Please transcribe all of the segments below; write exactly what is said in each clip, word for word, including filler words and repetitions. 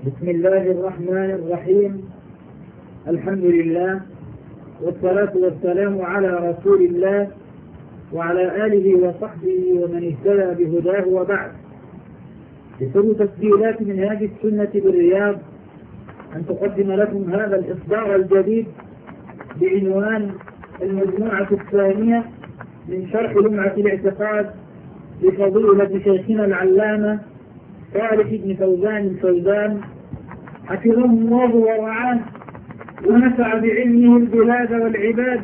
بسم الله الرحمن الرحيم. الحمد لله والصلاة والسلام على رسول الله وعلى آله وصحبه ومن اهتدى بهداه وبعد. بسر تسجيلات منهاج السنة بالرياض أن تقدم لكم هذا الإصدار الجديد بعنوان المجموعة الثانية من شرح لمعة الاعتقاد لفضيلة شيخنا العلامة صالح بن فوزان الفوزان حفظه الله ورعاه ونفع بعلمه البلاد والعباد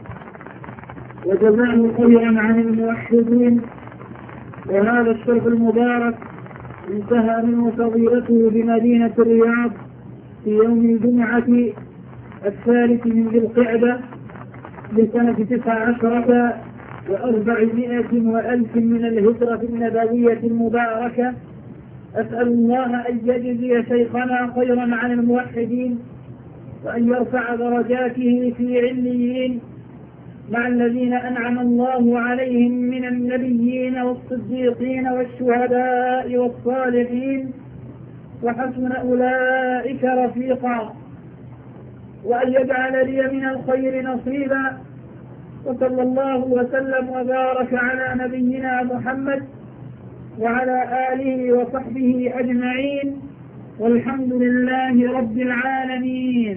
وجزاه خيرا عن الموحدين. وهذا الشرح المبارك انتهى منه فضيلته بمدينة الرياض في يوم الجمعة الثالث من ذي القعدة لسنة تسع عشرة وأربعمائة وألف من الهجرة النبوية المباركة. أسأل الله أن يجزي شيخنا خيرا عن الموحدين وأن يرفع درجاته في عليين مع الذين أنعم الله عليهم من النبيين والصديقين والشهداء والصالحين وحسن أولئك رفيقا، وأن يجعل لي من الخير نصيبا. وصلى الله وسلم وبارك على نبينا محمد وعلى آله وصحبه أجمعين، والحمد لله رب العالمين.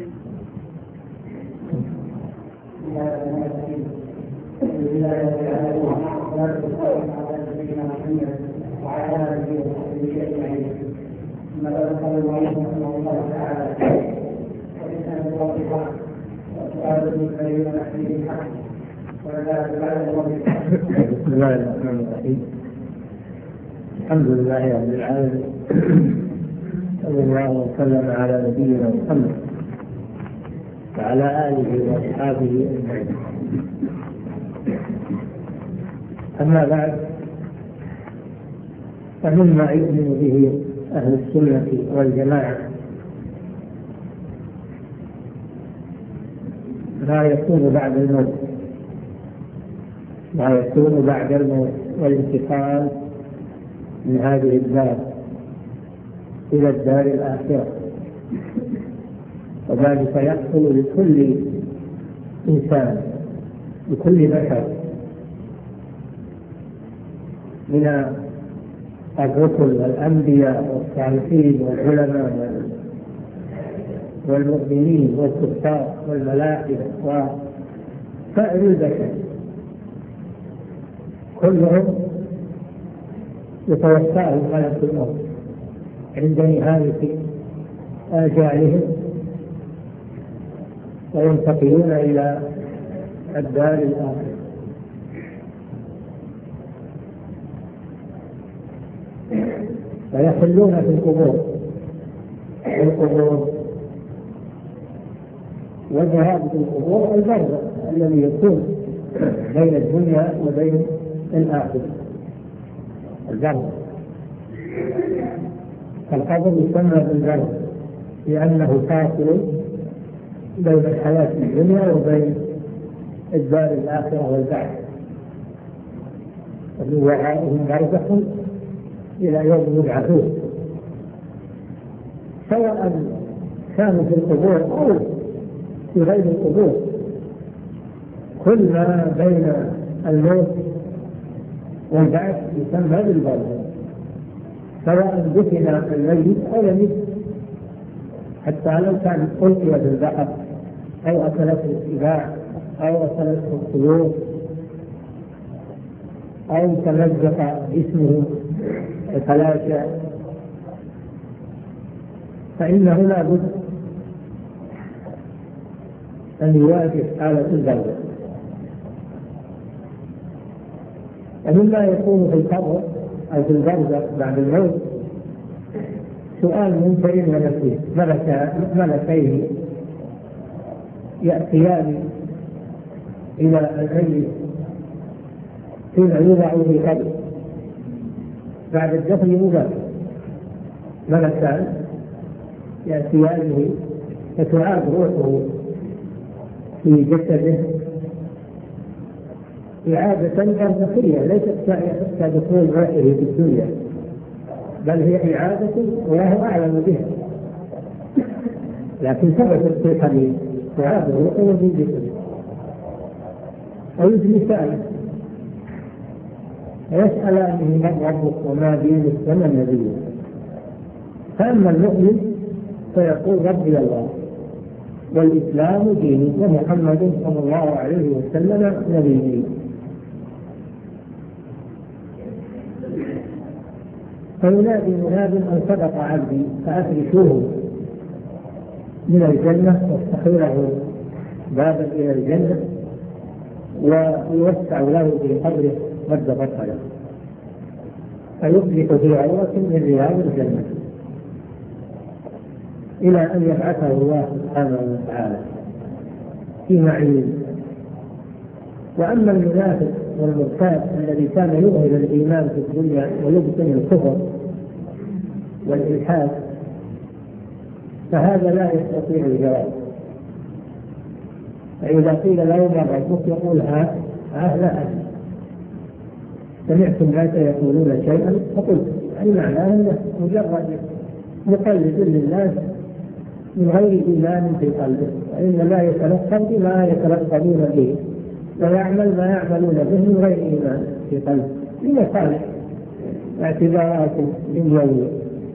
بسم الله الرحمن الرحيم. الحمد لله رب العالمين، صلى الله وسلم على نبينا محمد وعلى آله وأصحابه أجمعين. أما بعد، فمما يؤمن به أهل السنة والجماعة ما يكون بعد الموت ما يكون بعد الموت والانتقال من هذه الدار إلى الدار الآخرة، وذلك يحصل لكل إنسان لكل بشر من الرسل والأنبياء والصالحين والعلماء والمؤمنين والكفار والملائكة وسائر البشر، كلهم يتوفاهم ملك الموت عند نهاية آجالهم وينتقلون إلى الدار الآخرة. ويحلون في القبور القبور والذهاب في القبور البرزخ الذي يكون بين الدنيا وبين الآخرة، البرزخ. فالقبر يسمى بالبرزخ لأنه فاصل بين الحياة الدنيا وبين الدار الآخرة والبعث، ومن وراءهم برزخ إلى يوم يبعثون، سواء كانوا في القبور أو في غير القبور. كل ما بين الموت والبعث يسمى بالبرزخ، سواء دفن الميت أو لم يدفن، حتى لو كان ألقي بالبحر أو أكلته السباع أو أكلته الطيور أو تمزق جسمه وتلاشى، فإنه لا بد أن يواجه حالة البرزخ. ومما يكون في القبر أو في البرزخ بعد الموت سؤال منكر ونكير، ملكين يأتيان إلى الميت حين يوضع في قبر بعد الدفن مباشرة، ملكان يأتيانه فتعاد روحه في جسده إعادة برزخية ليست كدخول روحه في الدنيا، بل هي إعادة وهو أعلم بها، لكن ثبت في الحديث وهذا هو قول في ذكره. ويجلس سائل يسألانه من ربك وما دينك وما نبيك. فأما المؤمن فيقول ربي الله والإسلام ديني ومحمد صلى الله عليه وسلم نبيي. فينادي مناد أن صدق عبدي فأفرشوه من الجنة وافتحوا له بابا إلى الجنة ويوسع له في قبره مد بصره فيصبح في عروة من رياض الجنة إلى أن يبعثه الله سبحانه وتعالى في معين. وأما المنافق والمرتاب الذي كان يظهر الإيمان في الدنيا ويبطن الكفر والإلحاد فهذا لا يستطيع الجواب. فإذا قيل له من ربك يقول ها ها لا أدري. سمعت الناس يقولون شيئا فقلت أي معناه أنه مجرد مقلد للناس من غير إيمان في قلبه، وإنما يتلقى بما يتلقون به ويعمل ما يعملون به من غير إيمان في قلبه لمصالح اعتبارات دنيوية.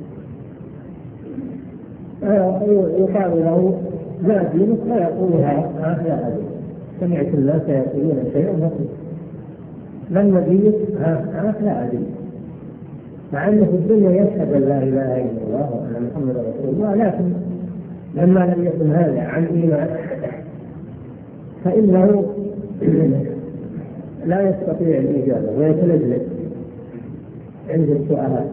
يقال له لا دينك فيقول ها لا أدري. سمعت الناس يقولون شيئا فقلت من نبيك ها لا أدري. مع أنه في الدنيا يشهد أن لا إله إلا الله وأن محمد رسول الله، لكن لما لم يكن هذا عن إيمان فإنه لا يستطيع الإجابة ويتلذذ عند السؤال.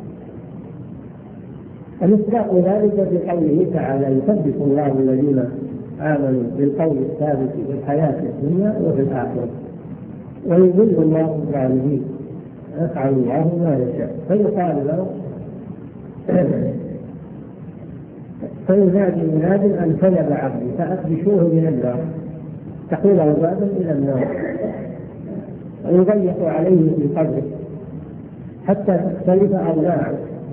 المصداق ذلك في قوله تعالى يثبت الله الذين آمنوا بالقول الثابت في الحياة الدنيا وفي الآخرة ويذل الله الظالمين يفعل الله ما يشاء. فيقال له فينادي مناد أن كذب عبدي فأخرجوه من النار تحوله بابا إلى النار ويضيق عليه في قبره حتى تختلف أضلاعه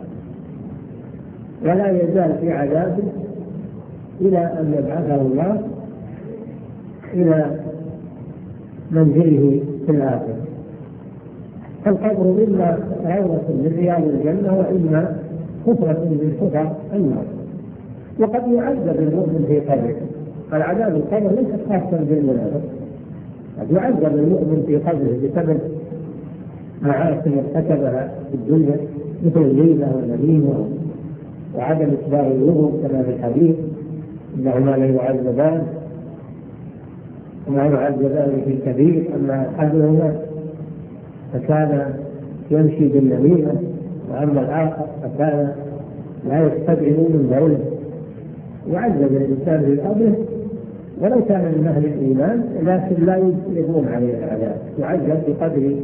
ولا يزال في عذابه إلى أن يبعثه الله إلى منزله في الآخرة. فالقبر إما روضة من رياض الجنة وإما حفرة من حفر النار. وقد يعذب المؤمن في قبره. العذاب القبر ليس خاصا بالمنافق، قد يعذب المؤمن في قبره بسبب معاصي ارتكبها في الدنيا مثل الغيبة والنميمة وعدم إتباع الوضوء كما في الحديث إنهما لا يعذبان وما يعذبان في الكبير. أما أحدهما فكان يمشي بالنميمة وأما الآخر فكان لا يستبعد من بوله. يعذب الإنسان في قبره ولو كان من أهل الإيمان لكن لا يجلبون عليه العذاب، يعذب بقدر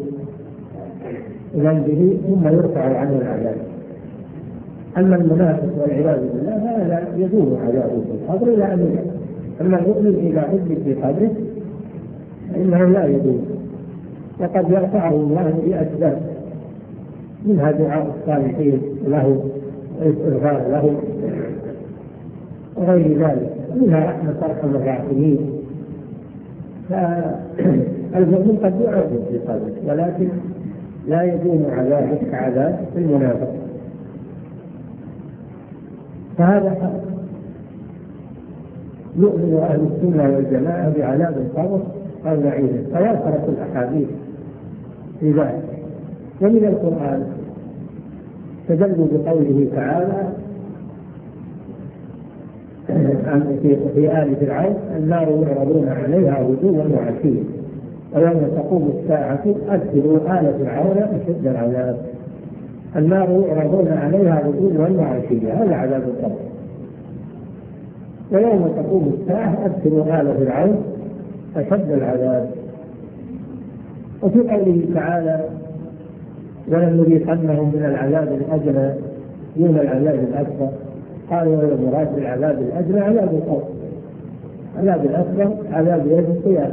ذنبه ثم يرفع عنه العذاب. أما المنافق والعياذ بالله هذا يدوم عذابه في القبر إلى أن يموت. أما المؤمن إذا عذب في قبره فإنه لا يدوم، وقد يرفعه الله بأسباب منها دعاء الصالحين له والاستغفار له وغير ذلك، منها رحمة أرحم الراحمين. فالمؤمن قد يعذب في قبره ولكن لا يدوم عذابه كعذاب المنافق. فهذا حق يؤمن أهل السنة والجماعة بعذاب القبر أو نعيمه، تواترت الأحاديث في ذلك. ومن القرآن تدل بقوله تعالى في آل فرعون النار يعرضون عليها غدوا وعشيا ويوم تقوم الساعة أدخلوا آل فرعون أشد العذاب. النار يعرضون عليها غدوا وعشيا هذا عذاب القبر. ويوم تقوم الساعة أدخلوا آل فرعون أشد العذاب. وفي قوله تعالى ولنذيقنهم من العذاب الأدنى دون العذاب الأكبر، قالوا المراد بالعذاب الأدنى عذاب القبر، العذاب الأكبر عذاب يوم القيامة.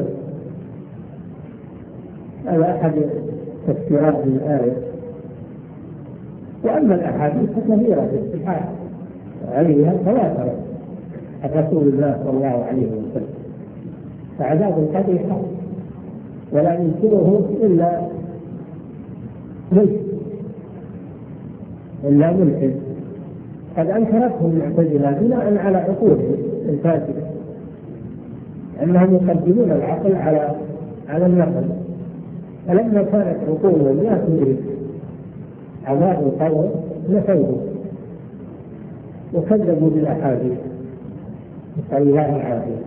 هذا أحد تفسيرات الآية. وأما الأحاديث فكثيرة في الصحاح عليها تواترت رسول الله صلى الله عليه وسلم. فعذاب القبر حق ولا ينكره إلا ملحد إلا ملحد قد أنكرته المعتزلة بناء على عقولهم الفاسدة، أنهم يقدمون العقل على على النقل، فلما كانت عقولهم لا تدرك عذاب القبر نفوه وكذبوا بالأحاديث، نسأل الله العافية.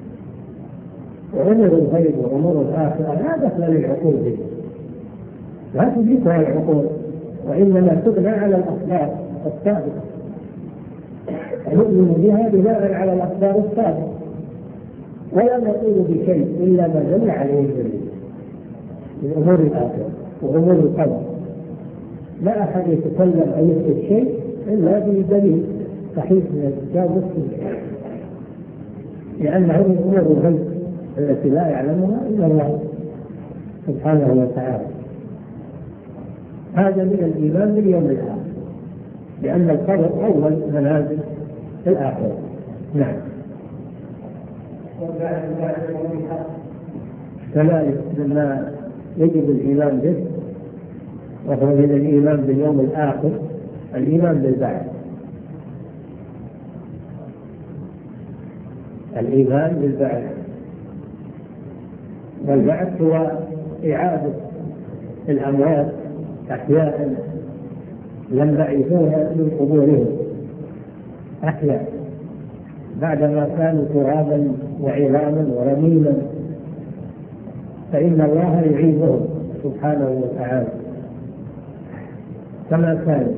وأمر الغيب وأمور الآخرة لا دخل للعقول به، لا تدركها العقول، وإنما تبنى على الأخبار السابقة، نؤمن بها بناء على الأخبار السابقة، ولا نقول بشيء إلا ما دل عليه الدليل من أمور الآخرة وأمور القدر. لا أحد يتكلم أو يثبت شيء إلا بدليل صحيح من الكتاب والسنة، لأنه من أمور الغيب التي لا يعلمها إلا الله سبحانه وتعالى. هذا من الإيمان باليوم الآخر، لأن القبر أول منازل الآخرة. نعم. كذلك مما يجب الإيمان به وهو من الإيمان باليوم الآخر الإيمان بالبعث. الإيمان بالبعث، والبعث هو إعادة الأموات أحياء لم بعثوها من قبورهم أحياء بعدما كانوا ترابا وعظاما ورميما، فإن الله يعيدهم سبحانه وتعالى كما كان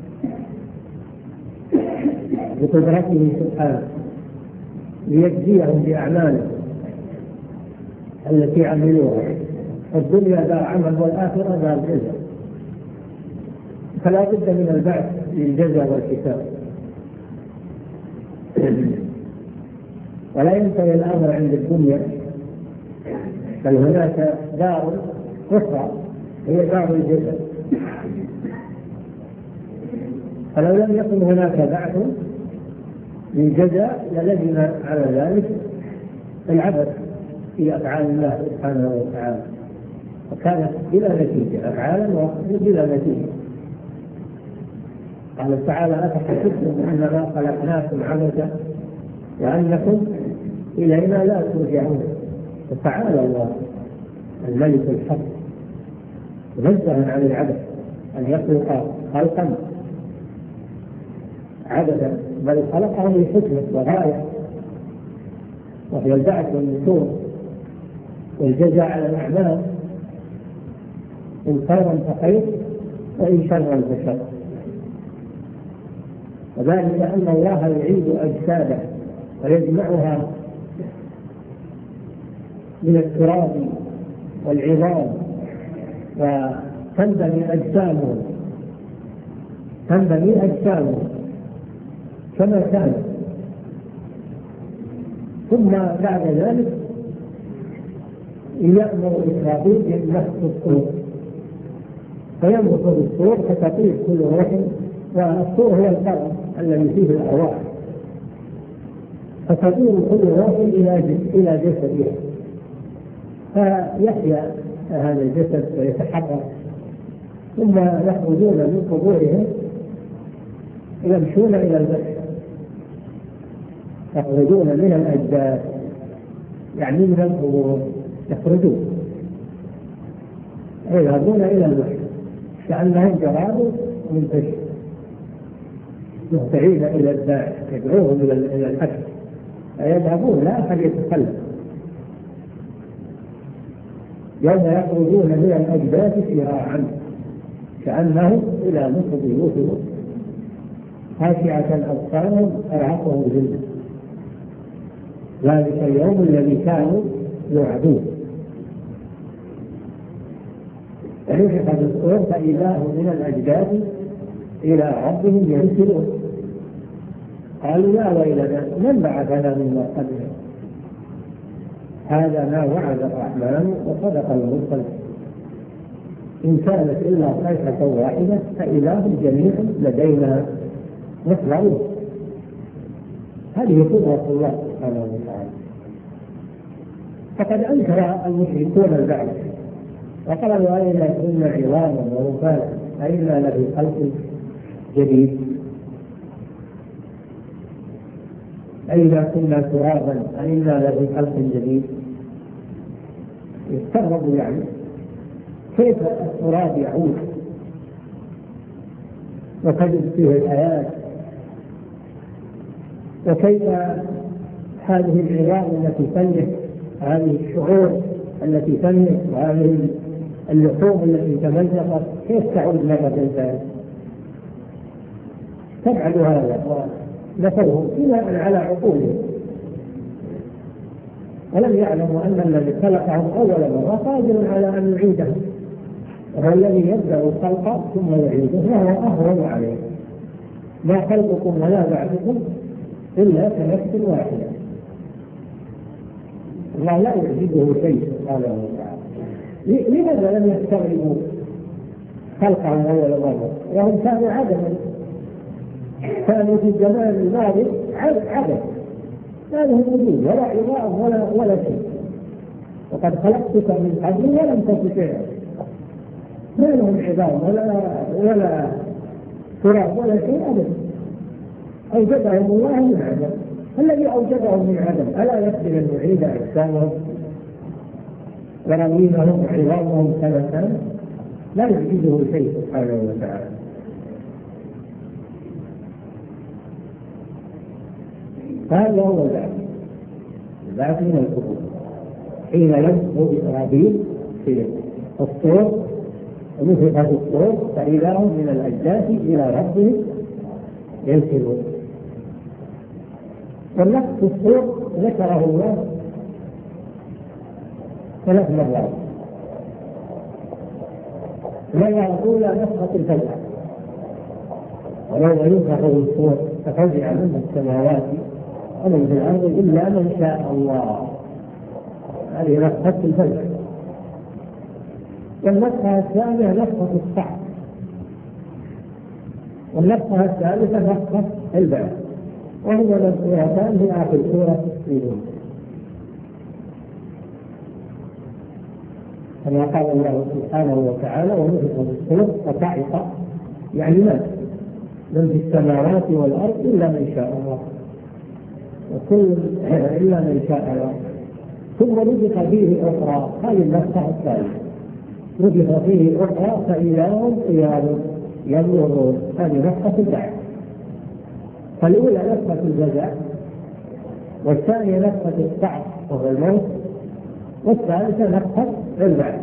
بقدرته سبحانه ليجزيهم بأعمالهم التي عملوها. الدنيا دار عمل والآخرة دار جزاء، فلا بد من البعث للجزاء والحساب. ولا ينتهي الأمر عند الدنيا، بل هناك دار أخرى هي دار الجزاء. فلو لم يكن هناك بعث للجزاء للزم على ذلك العبث في أفعال الله سبحانه وتعالى، وكانت بلا نتيجة، أفعالا بلا نتيجة. قال تعالى: أفحسبتم أنما خلقناكم عبثا وأنكم إلينا لا ترجعون. فتعالى الله الملك الحق منزها عن العبث أن يخلق خلقا عبثا، بل خلقه لحكمة وغاية، وهي البعث والنشور والجزاء على الأعمال، إن خيرا فخير وإن شرا فشر. وذلك أن الله يعيد أجساده ويجمعها من التراب والعظام، وتنبني أجسامهم تنبني أجسامهم كما كانت، ثم بعد ذلك يأمر إسرافيل بنفخ الصور، فينفخ الصور فتطير كل روح، والصور هو القرن الذي فيه الأرواح، فتطير كل روح إلى جسدها، فيحيا هذا الجسد ويتحرك، ثم يخرجون من قبورهم يمشون إلى البشر، يخرجون من الأجداث يعني من القبور، يخرجون يذهبون إلى البشر كأنهم جراد منتشر مهتعين إلى الداعي يدعوهم إلى الحشر، فيذهبون لا أحد يتكلم. يوم يخرجون من الأجداث سراعا كأنهم إلى نصب بيوتهم خاشعة أبصارهم أرهقهم ذلة، ذلك اليوم الذي كانوا يوعدون. فنفخ في الصور فإذا هم من الأجداث إلى ربهم ينسلون، قالوا: يا ويلنا من بعثنا من مرقدنا، هذا ما وعد الرحمن وصدق المرسل، إن كانت إلا صيحة واحدة فإذا هم جميع لدينا محضرون. هذه قدرة الله سبحانه وتعالى. فقد أنكر المشركون البعث وقالوا أئنا كنا عظاما ورفاتا أئنا لفي خلق جديد، أئنا كنا ترابا أئنا لفي خلق جديد. يستغربوا يعني كيف التراب يعود وتجد فيه الآيات، وكيف هذه العظام التي تنهك، هذه الشعور التي تنهك، وهذه اللحوم التي تمزقت كيف تعود مرة ثانية؟ تبعد هذا ونفوه بناء على عقولهم، ولم يعلموا أن الذي خلقهم أول مرة قادر على أن يعيده، وهو الذي يبدأ الخلق ثم يعيده وهو أهون عليه. لا خلقكم ولا بعثكم إلا كنفس واحدة. الله لا يعجبه شيء سبحانه وتعالى. لماذا لم يستغربوا خلقهم أول مرة وهم كانوا عدما، كانوا في الزمان الماضي عدم، ما لهم وجود ولا عظام ولا ولا شيء، وقد خلقتك من قبل ولم تستطع، ما لهم عظام ولا ولا تراب ولا شيء أبدا. أوجدهم الله من عدم، الذي أوجدهم من عدم ألا يقدر أن يعيد أجسامهم ورميمهم وعظامهم كما كان؟ لا يعجزه شيء سبحانه وتعالى. هذا هو البعث، البعث من القبور حين ينفخ إسرافيل في الصور ونفخ في الصور فإذا هم من الأجداث إلى ربهم ينسلون. والنفخ في الصور ذكره الله ثلاث مرات. المرة الأولى نفخة الفزع، ولو ينفخ في الصور ففزع من السماوات ومن في الأرض إلا من شاء الله. هذه نفخة الفزع. والنفخة الثانية نفخة الصعق، والنفخة الثالثة نفخة البعث، وهما نفختان في آخر سورة يونس. كما قال الله سبحانه وتعالى ونفخ في الصور فصعق، يعني مات من في السماوات والأرض إلا من شاء الله، وكل إلا من شاء الله. ثم نفخ فيه أخرى، هذه النفخة الثالثة، نفخ فيه أخرى فإذا هم قيام ينظرون، هذه نفخة البعث. فالأولى نفخة الفزع، والثانية نفخة الصعق وهو الموت، والثالثة نفخة البعث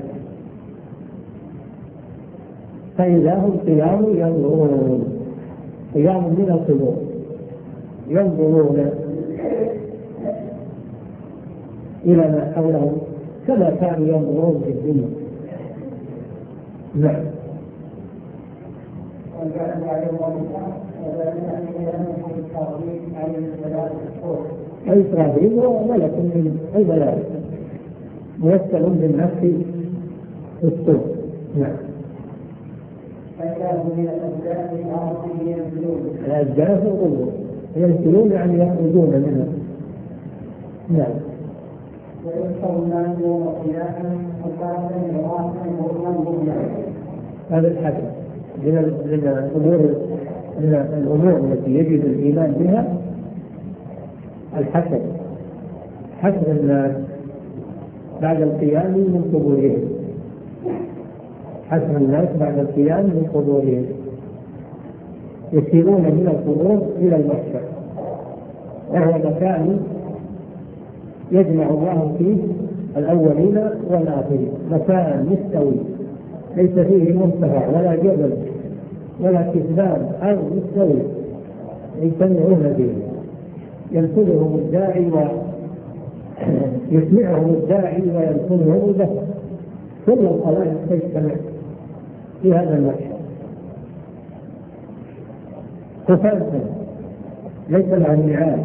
فإذا هم قيام ينظرون، قيام من القبور ينظرون إلى ما حولهم كما كانوا ينظرون في الدنيا. نعم. إسرافيل هو ملك من الملائكة موكل بالنفس في الصور. نعم. الأجداث القبور ينزلون يعني يخرجون منها. نعم. هذا الحسن من الأمور من الأمور التي يجب الإيمان بها، الحسن حسن الناس بعد القيام من قبورهم، حسن الناس بعد القيام من قبورهم، يسيرون من القبور إلى المحشر، وهو مكان يجمع الله فيه الأولين والآخرين، مكان مستوي ليس فيه مرتفع ولا جبل ولا كثبان، أرض مستوي يجتمعون به، ينفذهم الداعي ويسمعهم الداعي وينفذهم البشر، كل الخلائق تجتمع في هذا المحشر كفاة ليس لها نعال،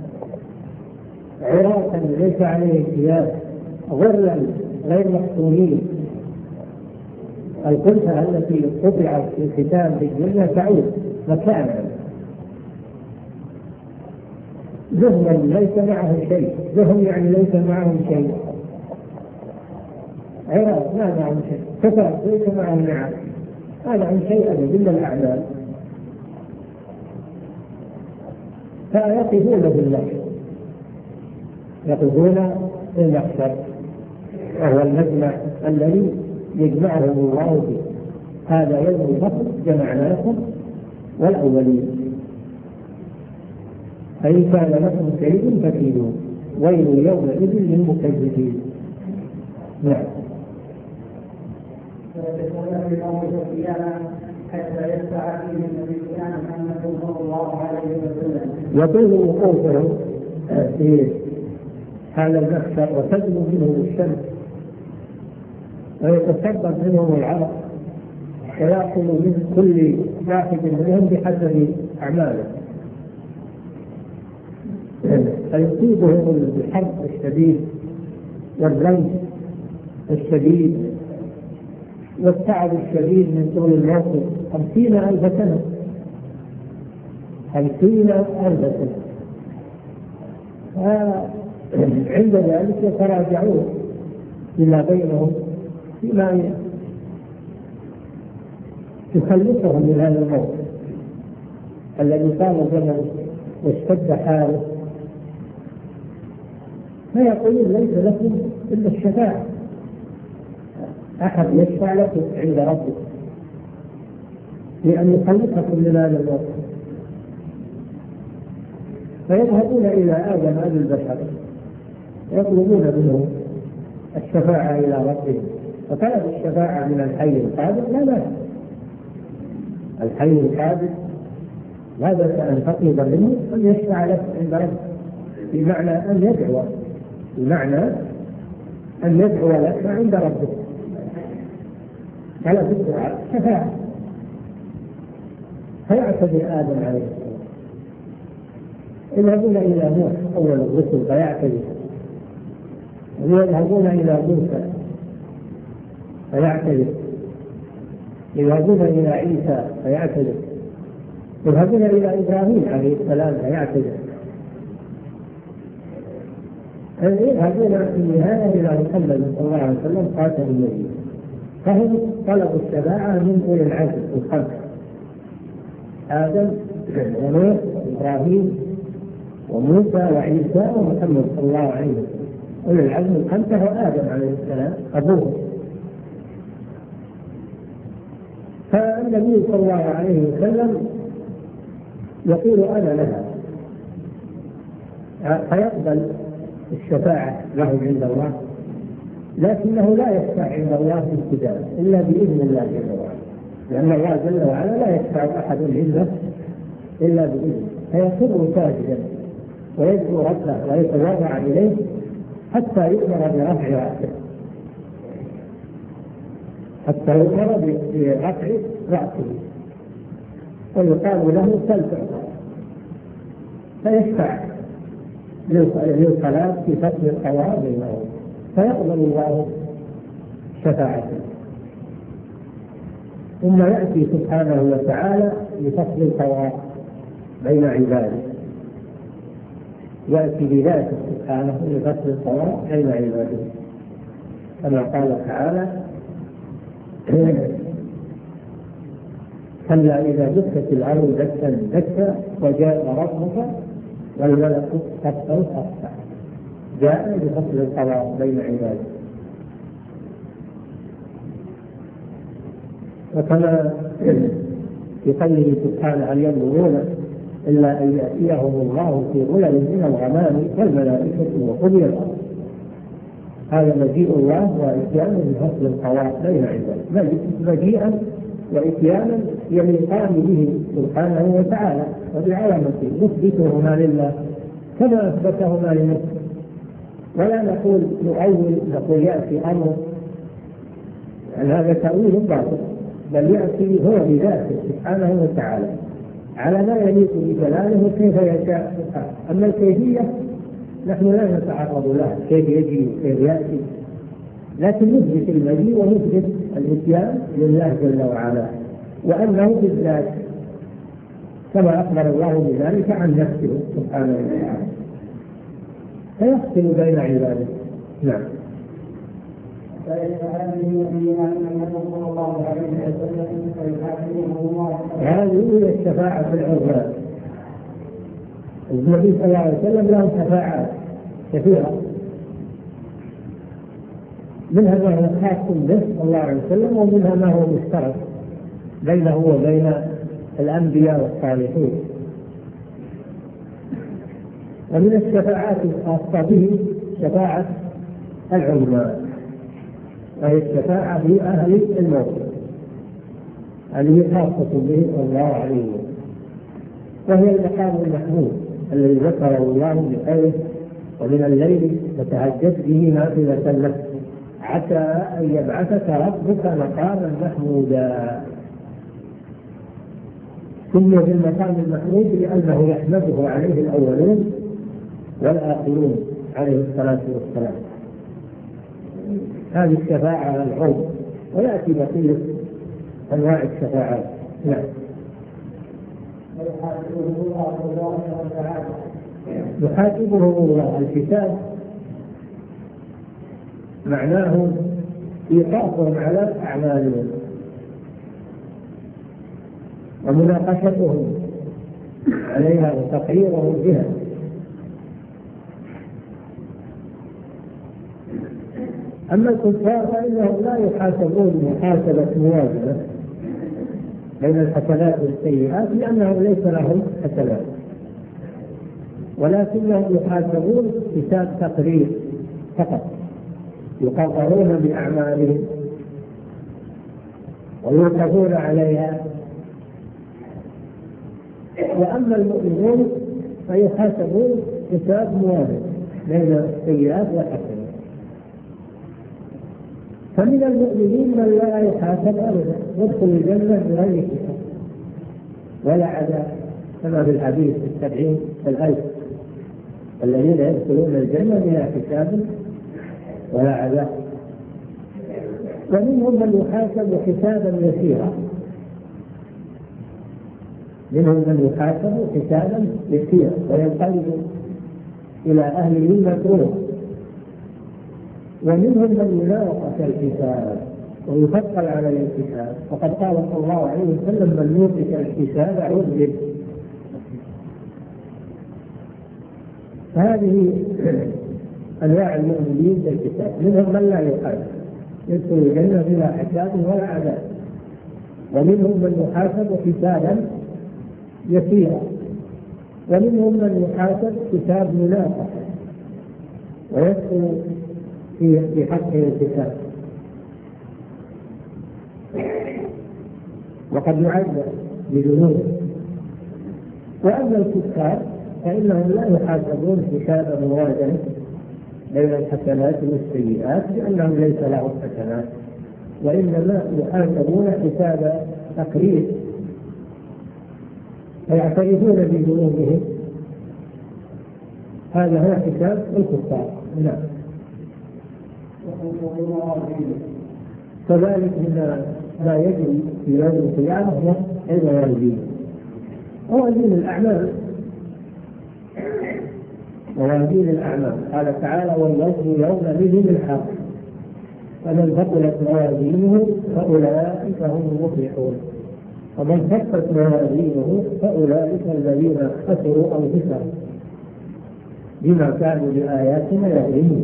عراة ليس عليه ثياب، غرلا غير مختونين. الكلفة التي قطعت في الختام في الدنيا تعود مكانا، ذهن ليس معه شيء، ذهن يعني ليس معه شيء، عراق ما معه شيء، كفر ليس معه نعم، هذا عن شيء أبدا إلا الأعمال. فيقفون بالله، يقفون بالمحشر وهو المجمع الذي يجمعهم الله به. هذا يوم الفصل جمعناكم والأولين، فإن كان لكم كيد فكيدون ويل يومئذ للمكذبين. نعم. حتى يدفع فيه النبي محمد صلى الله عليه وسلم. يطول وقوفهم في هذا المحشر وتدنو منهم الشمس ويتصبب منهم العرق ويأكل من كل واحد منهم بحسب أعماله، فيصيبهم الحر الشديد والرمش الشديد والتعب الشديد من طول الموقف خمسين ألف سنة خمسين ألف سنة. عند ذلك يتراجعون فيما بينهم فيما يخلصهم من هذا الموت الذي طال زمنه واشتد حاله، فيقولون ليس لكم إلا الشفاعة، أحد يشفع لكم عند ربكم لأن يخلصكم من هذا الموت. فيذهبون إلى آدم أبي البشر يطلبون منه الشفاعة إلى ربهم، فطلب الشفاعة من الحي القادر لا بأس، الحي القادر لا بأس أن تطلب منه أن يشفع لك عند ربك، بمعنى أن يدعو، بمعنى أن يدعو لك عند ربك، طلب الدعاء شفاعة. فيعتذر آدم عليه السلام، يذهبون إلى نوح أول الرسل فيعتذر، ويذهبون إلى موسى فيعتذر، يذهبون إلى عيسى فيعتذر، يذهبون إلى إبراهيم عليه السلام فيعتذر، يذهبون في النهاية إلى محمد صلى الله عليه وسلم خاتم النبيين. فهم طلبوا الشفاعة من أولي العزم الخمسة، آدم ونوح وإبراهيم وموسى وعيسى ومحمد صلى الله عليه وسلم. أولي العزم الخمسة وآدم عليه السلام أبوه. فالنبي صلى الله عليه وسلم يقول أنا لها، فيقبل الشفاعة له عند الله، لكنه لا يشفع عند الله في ابتداء إلا بإذن الله جل وعلا، لأن الله جل وعلا لا يشفع أحد عنده إلا بإذنه. فيخر ساجدا ويدعو ربه ويتضرع إليه حتى يؤمر برفع رأسه، حتى يؤمر برفع رأسه ويقال له سل تعطى، فيشفع للصلاة في فصل القضاء بينهم، فيقبل الله شفاعته. ثم يأتي سبحانه وتعالى لفصل القضاء بين عباده، يأتي بذاته سبحانه لفصل القضاء بين عباده، كما قال تعالى كلا إذا دكت الأرض دكا دكا وجاء ربك والملك صفا صفا، جاء بفصل القضاء بين عباده. وكما في قوله سبحانه هل ينظرون إلا أن يأتيهم الله في ظلل من الغمام والملائكة وقضي الأمر. هذا مجيء الله وإتيانه بفصل القضاء بين عباده، مجيئا وإتيانا يليقان به سبحانه وتعالى وبعظمته، نثبتهما لله كما أثبتهما لنفسه، ولا نقول نؤول نقول يأتي أمر، يعني هذا تأويل باطل، بل يأتي هو بذاته سبحانه وتعالى على ما يليق بجلاله كيف يشاء سبحانه. أما الكيفية نحن لا نتعرض لها كيف يجي كيف يأتي، لكن نثبت المجيء ونثبت الإتيان لله جل وعلا، وأنه بالذات كما أخبر الله بذلك عن نفسه سبحانه وتعالى، فيفصل بين عباده. نعم. هذه هي الشفاعة في العظمى. النبي صلى الله عليه وسلم له شفاعات كثيرة، منها ما هو خاص به صلى الله عليه وسلم، ومنها ما هو مشترك بينه وبين الأنبياء والصالحين. ومن الشفاعات الخاصة به شفاعة العظمى، وهي الشفاعة في أهل الموت الذي خاصة به صلى الله عليه وسلم، وهي المقام المحمود الذي ذكره الله بقوله: ومن الليل فتهجد به نافلة لك عسى أن يبعثك ربك مقاما محمودا. سمي بالمقام المحمود لأنه يحمده عليه الأولون والآخرون عليه الصلاة والسلام. هذه الشفاعة العظمى، ويأتي بقية أنواع الشفاعات. نعم. يحاسبه الله الكتاب، معناه إيقافهم على أعمالهم ومناقشتهم عليها وتقريرهم بها. أما الكفار فإنهم لا يحاسبون محاسبة موازنة بين الحسنات والسيئات، لأنهم ليس لهم حسنات، ولكنهم يحاسبون حساب تقرير فقط، يقررون بأعمالهم ويوقفون عليها. وأما المؤمنون فيحاسبون حساب موازن بين السيئات والحسنات. فمن المؤمنين من لا يحاسب أبدا، يدخل الجنة بغير حساب ولا عذاب، كما في الحديث السبعين الألف الذين يدخلون الجنة بلا حساب ولا عذاب. ومنهم من يحاسب حسابا يسيرا، منهم من يحاسب حسابا يسيرا وينقلب إلى أهله مسرورا. ومنهم من يناقش الحساب ويفضل على الحساب، وقد قال صلى الله عليه وسلم: من يوقف الحساب عذب. هذه أنواع المؤمنين بالحساب. منهم من لا يحاسب، يدخل الجنة بلا حساب ولا عذاب. ومنهم من يحاسب حسابا يسيرا، ومنهم من يحاسب حساب مناقشة ويدخل في حقه الحساب وقد يعذب بذنوبه. وأما الكفار فإنهم لا يحاسبون حساب موازنة بين الحسنات والسيئات، لأنهم ليس لهم حسنات، وإنما يحاسبون حساب تقرير، فيعترفون بذنوبهم. هذا هو حساب الكفار. نعم. كذلك من ما يجري في يوم القيامة هو الموازين، موازين الأعمال، موازين الأعمال. قال تعالى: والوزن يومئذ الحق، فمن ثقلت موازينه فأولئك هم المفلحون، ومن خفت موازينه فأولئك الذين خسروا أنفسهم بما كانوا بآياتنا يظلمون.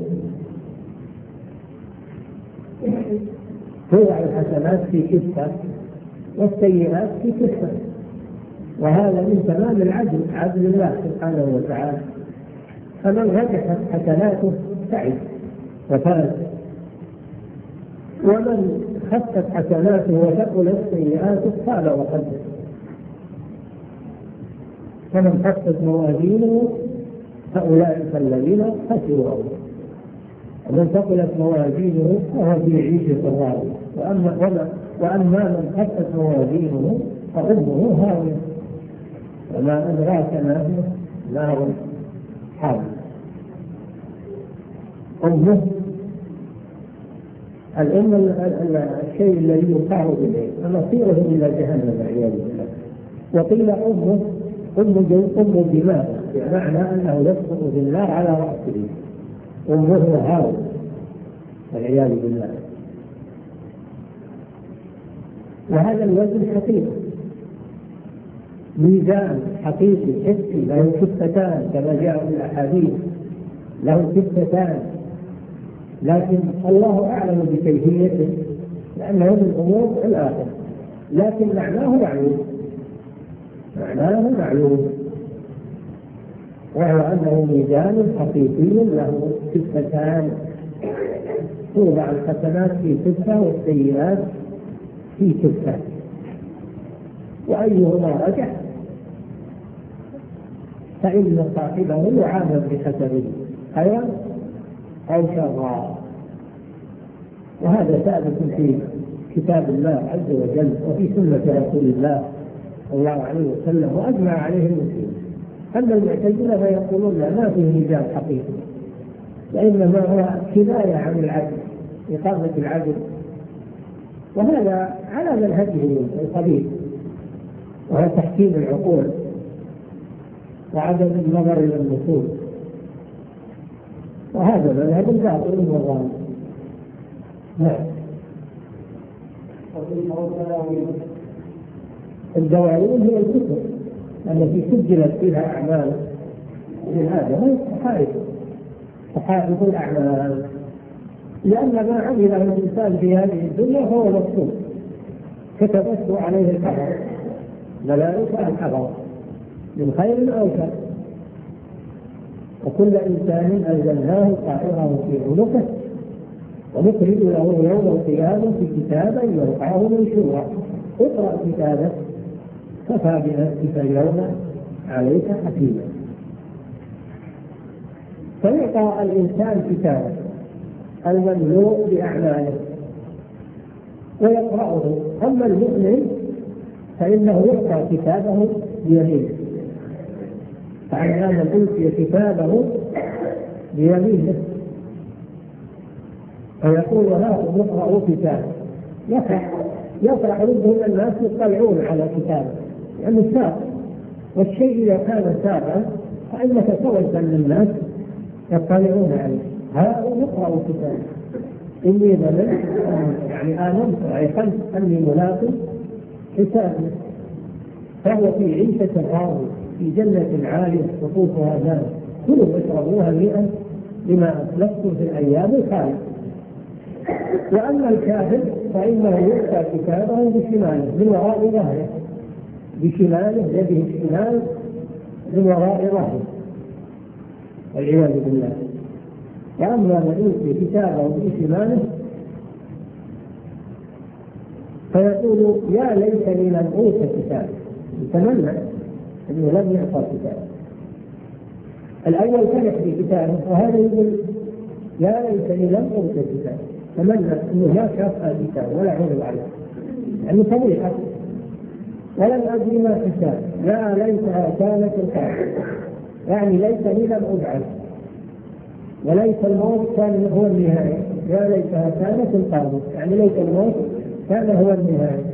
توضع الحسنات في كفة والسيئات في كفة، وهذا من تمام العدل، عدل الله سبحانه وتعالى. فمن رجحت حسناته سعد وفاز، ومن خفت حسناته وثقلت سيئاته خاب وخسر. فمن خفت موازينه فأولئك الذين خسروا أنفسهم، ومن ثقلت موازينه فهو في عيشة راضية. وأما وأما من خفت موازينه فأمه هاوية، وما أدراك ما هي نار حامية. أمه الأم الشيء الذي يقع به مصيره إلى جهنم والعياذ بالله. وقيل أمه أم أم دماء، بمعنى أنه يسقط في النار على رأسه، أمه هاوية والعياذ بالله. وهذا الوزن حقيقي، ميزان حقيقي حسي، له كفتان كما جاء في الأحاديث، له كفتان، لكن الله أعلم بكيفيته لأنه من أمور الآخرة، لكن معناه معلوم، معناه معلوم، وهو أنه ميزان حقيقي له كفتان، توضع الحسنات في كفة والسيئات في كفة، وأيهما رجح فإن صاحبه يعامل بحسبه خيرا أو شرا. وهذا ثابت في كتاب الله عز وجل وفي سنة رسول الله صلى الله عليه وسلم، وأجمع عليه المسلمين. أما المعتزلة فيقولون ما فيه ميزان حقيقي، وإنما هو كناية عن العدل، إقامة العدل، وهذا على منهجهم القديم، وهو تحكيم العقول وعدم النظر إلى النصوص، وهذا منهج باطل وضال. نعم. الدواوين هي الكتب التي سجلت فيها أعمال من هذا، هي الصحائف، صحائف الأعمال، لأن ما عمله الإنسان في هذه الدنيا فهو مكتوب، كتبته عليه الحفظ، ملائكة الحفظ من خير أو شر، وكل إنسان أنزلناه طائره في عنقه ونخرج له يوم القيامة كتابا يرفعه منشورا، اقرأ كتابك كفى بنفسك اليوم عليك حكيما. فيعطى الإنسان كتابا المملوء بأعماله ويقرأه. أما المؤمن فإنه يعطى كتابه بيمينه، فعلى من أوتي كتابه بيمينه فيقول له اقرأوا كتابه، يفرح يفرح ربهم الناس يطلعون على كتابه لأنه يعني سابق، والشيء إذا كان سابقا فإنك تود أن الناس يطلعون عليه. ها اقرأوا كتابه إني ظننت يعني آمنت وأيقنت أني ملاق حسابي، فهو في عيشة راضية في جنة عالية قطوفها دانية، كلوا واشربوا هنيئا بما أسلفتم في الأيام الخالية. وأما الكافر فإنه يؤتى كتابه بشماله من وراء ظهره، بشماله يده الشمال من وراء ظهره والعياذ بالله. وأما من يؤتي كتابه بشماله فيقول يا ليتني لم أوت كتابي، يتمنى أنه لم يعطى كتابه. الأول فرح بكتابه، وهذا يقول يا ليتني لم أوت كتابي، تمنى أنه لا شاف كتابه ولا عرض عليه، يعني طبيعة ولم أدري ما حساب، يا ليتها كانت القاضية، يعني ليتني لم أبعث، وليس الموت كان هو النهاية، يا ليتها كانت القاضية، يعني ليت الموت كان هو النهاية.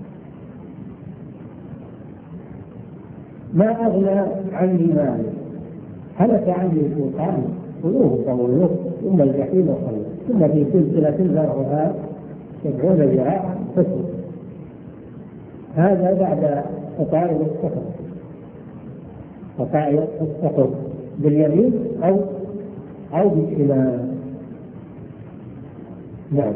ما أغنى عني مالي، هلك عني سلطاني، خذوه فغلوه ثم الجحيم صلوه ثم في سلسلة ذرعها سبعون ذراعا فاسلكوه. هذا بعد قطاع السحر، قطاع السحر باليمين أو أو بالشمال. نعم.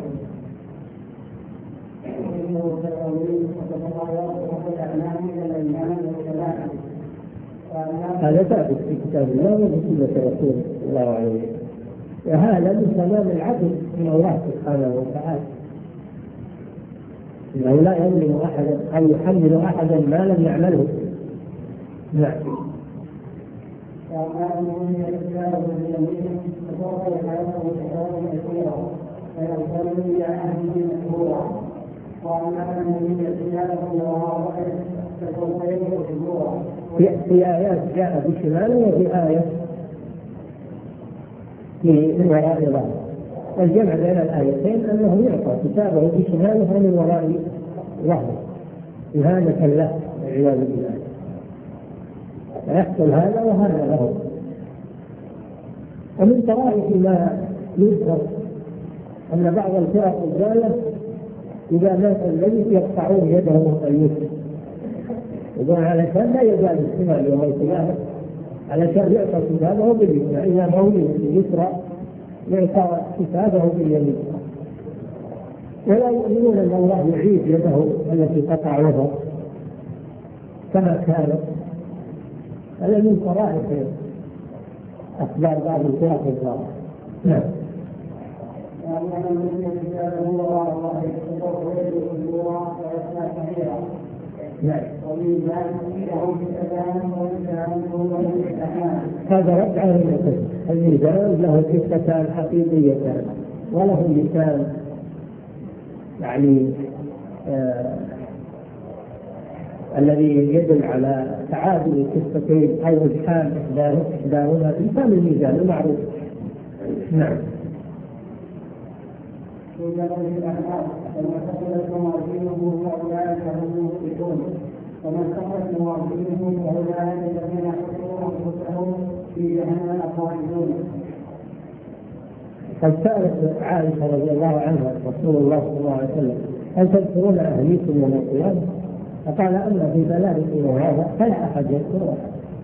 هذا ثابت في كتاب الله وفي سنة رسوله صلى الله عليه وسلم، وهذا من تمام العدل من الله سبحانه وتعالى، انه لا يظلم احدا او يحمل احدا ما لم يعمله. نعم. في, في آيات جاء بشماله وفي آية من وراء ظهره، والجمع بين الآيتين أنه يعطى كتابه بشماله ومن وراء ظهره إهانة له والعياذ بالله. فيحصل هذا وهذا له. ومن طرائف ما يذكر أن بعض الفرق الضالة إذا مات الميت يقطعون يده اليسرى، يقول علشان لا يزال الشمال يوم القيامة، علشان يعطى كتابه باليمين، إذا مولد اليسرى يعطى كتابه باليمين، ولا يؤمنون أن الله يعيد يده التي قطع يده كما كانت. هذا من طرائف أخبار بعض الفرق الضالة. نعم. نعم. هذا رد على المثل. الميزان له كفتان حقيقيتان وله لسان يعني آه الذي يدل على تعادل الكفتين أو إدخال إحداهما في مثال الميزان المعروف. نعم. ومن ثقلت موازينه فأولئك الذين خسروا أنفسهم في جهنم خالدون. قد سألت عائشة رضي الله عنها رسول الله صلى الله عليه وسلم: هل تذكرون أهليكم يوم القيامة؟ فقال: أما في بلادكم هذا فلا أحد يذكره.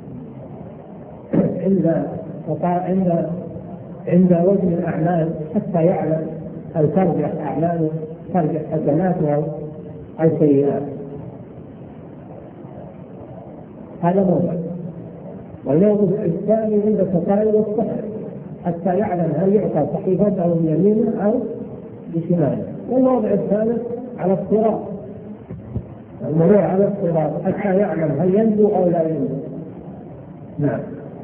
عند عند عند وزن الأعمال حتى يعلم هل ترجح أعماله ترجح حسناته أو سيئات. هذا موضع. والموضع الثاني عند تقارب الصحة حتى يعلم هل يعطى صحيفته بيمينه أو بشماله. والموضع الثالث على الصراط، المرور على الصراط حتى يعلم هل ينجو أو لا ينجو. نعم.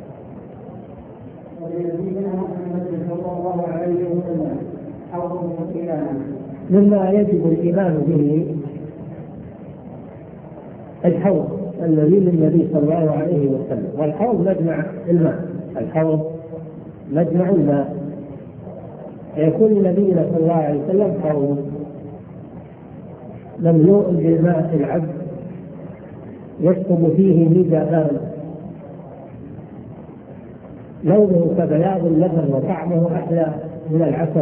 مما يجب الإيمان به الحوض الذي للنبي صلى الله عليه وسلم. والحوض مجمع الماء، الحوض مجمع الماء. يكون نبينا صلى الله عليه وسلم حوض مملوء بالماء العذب يشرب فيه ميزان لونه كبياض اللبن وطعمه أحلى من العسل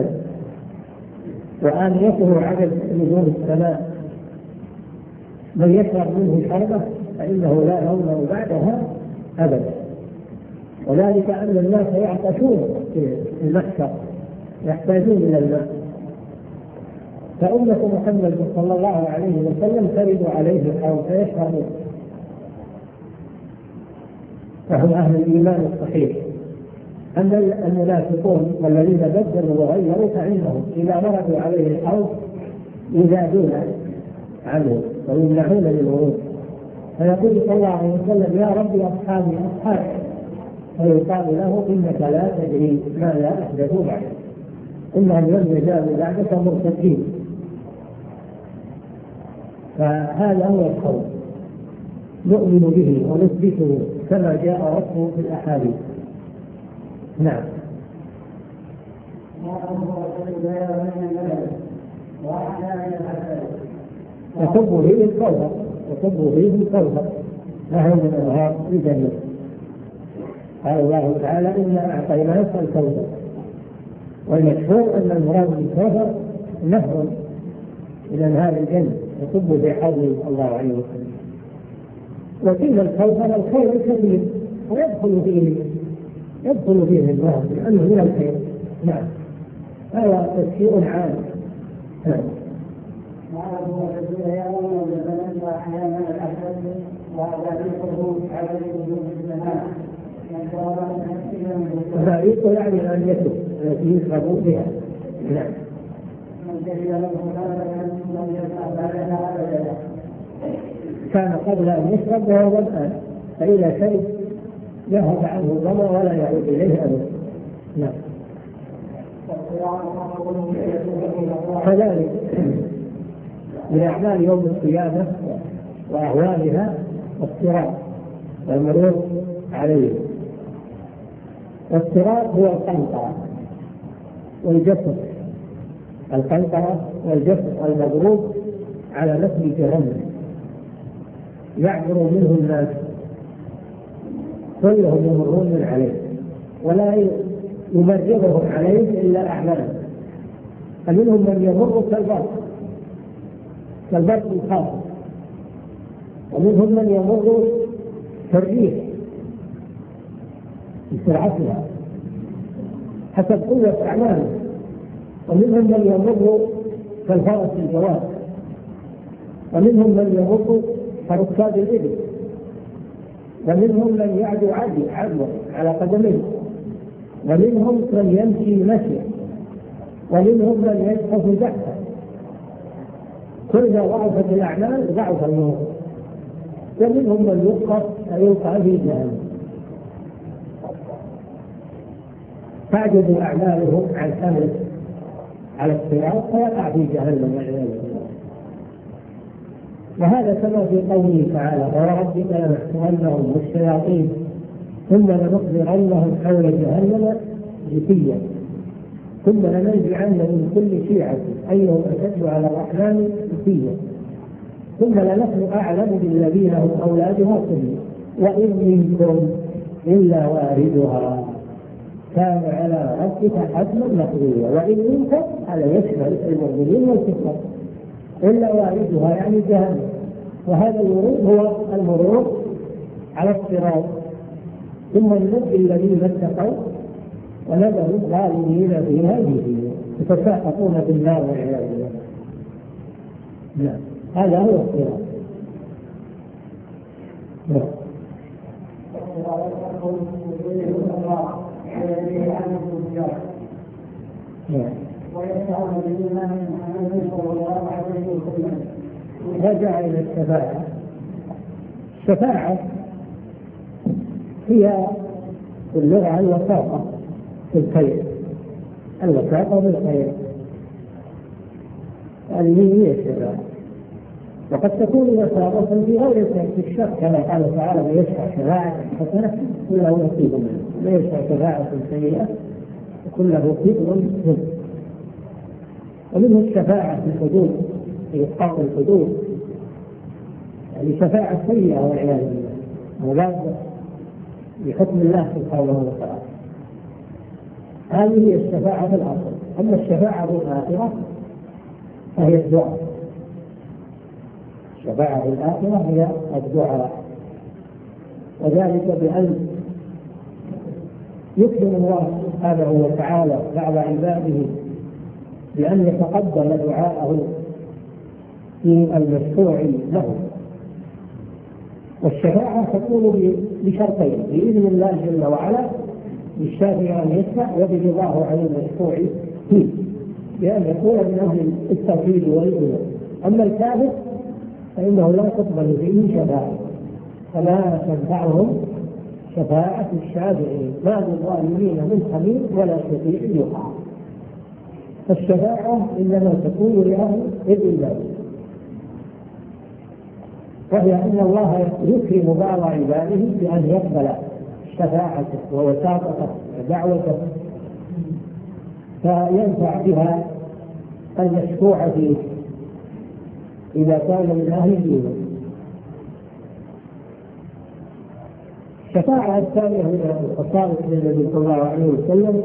وآنيته عدد نجوم السماء. من يشرب منه شربة فإنه لا يظمأ بعدها أبدا. وذلك أن الناس يعطشون في المحشر يحتاجون إلى الماء، فأمة محمد صلى الله عليه وسلم ترد عليه الحوض فيشربون، فهم أهل الإيمان الصحيح. أما المنافقون والذين بدلوا وغيروا فإنهم إذا مرضوا عليه الحوض يزادون عنه ويمنعون للورود، فيقول صلى الله عليه وسلم: يا ربي أصحابي أصحابي، فيقال له: إنك لا تدري ما لا أحدثوا بعدك، إنهم لم يزالوا بعدك مرتدين. فهذا هو الحوض نؤمن به ونثبته كما جاء وصفه في الأحاديث. نعم. يصب فيه الكوثر، يصب فيه الكوثر، نهر من أنهار الجنة. قال الله تعالى: إنا أعطيناك الكوثر. والمشهور أن المراد بالكوثر نهر من أنهار الجنة يصب في حوض الله عليه وسلم. وكل الكوثر الخير الكثير ويدخل فيه يدخل فيه النار لأنه من الخير. نعم. هذا تفسير عام. نعم. فاريق يعني أن يتوب التي يشربوا بها. نعم. كان قبل أن يشرب وهو الآن، فإذا شرب ذهب عنه الظمأ ولا يعود إليه أبدا. نعم. كذلك من أعمال يوم القيامة وأهوالها الصراط والمرور عليه. الصراط هو القنطرة والجسر، القنطرة والجسر المضروب على مثل جهنم يعبر منه الناس كلهم يمرون من عليه ولا يمررهم عليه إلا أعمالهم. فمنهم من يمر كالبرق كالبرق الخاطئ، ومنهم من يمر كالريح بسرعتها حسب قوة أعماله، ومنهم من يمر كالفرس الجواد، ومنهم من يمر كركاب الإبل، ومنهم من يعدو عدو عدوى على قدميه، ومنهم من يمشي مشيا، ومنهم من يزحف زحفا. كلما ضعفت الأعمال ضعف المرور. ومنهم من يسقط فيوقع في جهنم تعجز أعمالهم عن حمله على الصراط فيقع في جهنم والعياذ بالله. وهذا كما في قوله تعالى: وربك لنحشرنهم والشياطين ثم لنحضرنهم حول جهنم جثيا ثم لننزعن من كل شيعة أيهم أشد على الرحمن جثيا ثم لنحن أعلم بالذين هم أولادها سبيلا وإن منكم إلا واردها كان على ربك حتما مقضيا. وإن منكم على يشمل المؤمنين والكفار إلا واردها يعني جهنم. وهذا الورود هو المرور على الصراط. ثم ننجي الذين اتقوا ونذر الظالمين فيها جثيا يتساقطون في النار والعياذ بالله. نعم، هذا هو الصراط. نعم. رجع إلى الشفاعة. الشفاعة هي في اللغة الوثاقة في الخير، الوثاقة في الخير اللي هي الشفاعة. وقد تكون وثاقة في غير في الشر كما قال تعالى: من يشفع شفاعة حسنة كن له نصيب منه، من يشفع شفاعة سيئة كن له كبر منه. ومنه الشفاعة في الحدود، في إسقاط الحدود، يعني شفاعة سيئة والعياذ بالله مضادة بحكم الله سبحانه وتعالى. هذه هي الشفاعة في الأصل. أما الشفاعة في الآخرة فهي الدعاء. الشفاعة في الآخرة هي الدعاء، وذلك بأن يكرم الله سبحانه وتعالى بعض عباده بأن يتقبل دعاءه في المشروع له. والشفاعة تكون بشرطين: بإذن الله جل وعلا للشافع أن يشفع، وبرضاه عن المشروع فيه بأن يكون من أهل التوحيد والإيمان. أما الكافر فإنه لا تقبل فيه شفاعة، فلا تنفعهم شفاعة الشافعين ما للظالمين من حميم ولا شفيع يطاع. فالشفاعة إنما تكون لأهل الإيمان، وهي أن الله يكرم بعض عباده بأن يقبل شفاعته ووثاقته ودعوته فينفع بها المشفوع فيه إذا كان من أهل الإيمان. الشفاعة الثانية من الخصائص للنبي صلى الله عليه وسلم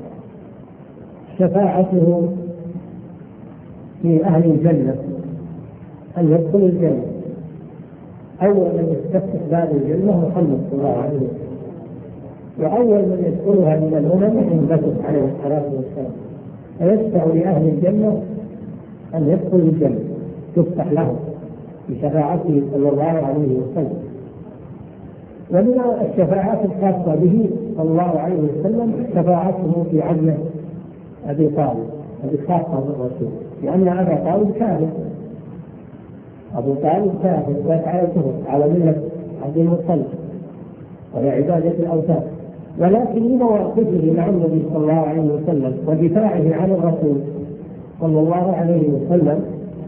شفاعته في أهل الجنة أن يدخل الجنة. أول من يستفتح باب الجنة محمد صلى الله عليه وسلم، وأول من يدخلها من الأمم الرسول عليه الصلاة والسلام، فيشفع لأهل الجنة أن يدخلوا الجنة تفتح لهم بشفاعته صلى الله عليه وسلم. ومن الشفاعات الخاصة به صلى الله عليه وسلم شفاعته في عمه أبي طالب، هذه خاصة بالرسول، لأن أبا طالب كافر، أبو طالب كافر كانت على الكفر على ملة عبد المطلب وهي عبادة الأوثان، ولكن لمواقفه مع النبي صلى الله عليه وسلم ودفاعه عن الرسول صلى الله عليه وسلم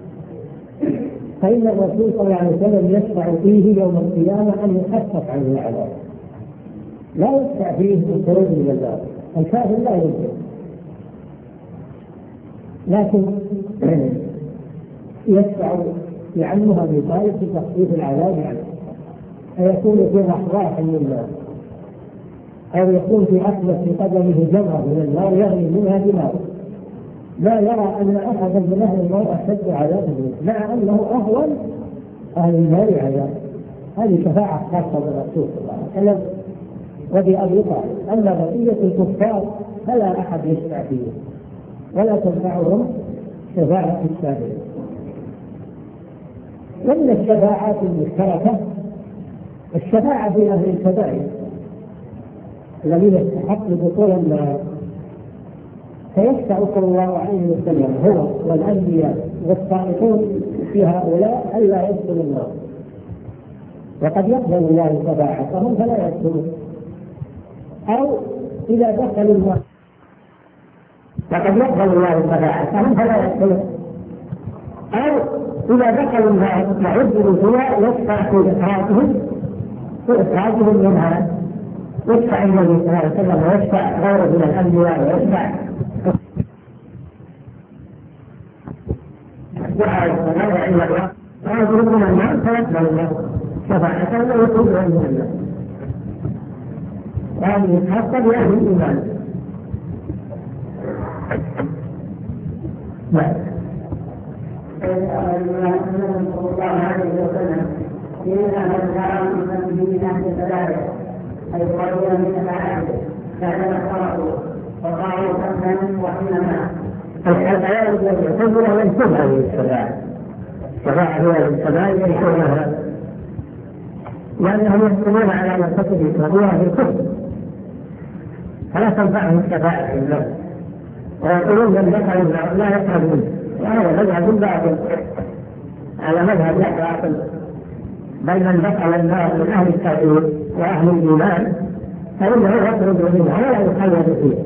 فإن الرسول صلى الله عليه وسلم يشفع فيه يوم القيامة أن يخفف عنه العذاب، لا يشفع فيه بالخروج من النار. الكافر لا يمكن، لكن يشفع في عمه أبي طالب بتخفيف العذاب عنه، فيكون في رحراح من النار أو يكون في أسفل في قدمه جمرة من النار يغلي منها دماغه، لا يرى أن أحدا من أهل النار أشد عذابا مع أنه أهون أهل النار عذابا. هذه شفاعة خاصة بالرسول صلى الله عليه وسلم وبأبي طالب. أما بقية الكفار فلا أحد يشفع فيهم ولا تنفعهم شفاعة الشافعين. ومن الشفاعات المشتركة الشفاعة في أهل الكبائر الذين استحقوا دخول النار، فيشفع صلى الله عليه وسلم هو والأنبياء والصالحون في هؤلاء ألا يدخلوا النار، وقد يقبل الله شفاعتهم فلا يدخلون، أو إذا دخلوا النار وقد يقبل الله شفاعتهم فلا يدخلون، أو إذا دخلوا النار يعذبوا فيها يشفع في إخراجهم في إخراجهم منها، يشفع النبي صلى الله عليه وسلم ويشفع غيره من الأنبياء ويشفع دعاء الصلاة إلى الله ويخرج من النار فيقبل الله شفاعته ويخرج من النار. وهذه خاصة بأهل الإيمان. نعم. صلى الله عليه وسلم فينا من كان من أهل الثلاثة أي قليلا من شفاعته فعلم خرجوا وقالوا كمن وحينما الآيات التي يعتبرها ينسب هذه الشفاعة. الشفاعة هي الكبائر ينسبها لأنهم يحكمون على مرتكب كبيرة في الكفر فلا تنفعهم الشفاعة في النار، ويقولون من دخل النار لا يقرب منه، وهذا مذهب باطل على مذهب لا باطل، بل من دخل النار من أهل التوحيد وأهل الإيمان فإنه يخرج منها ولا يخلد فيه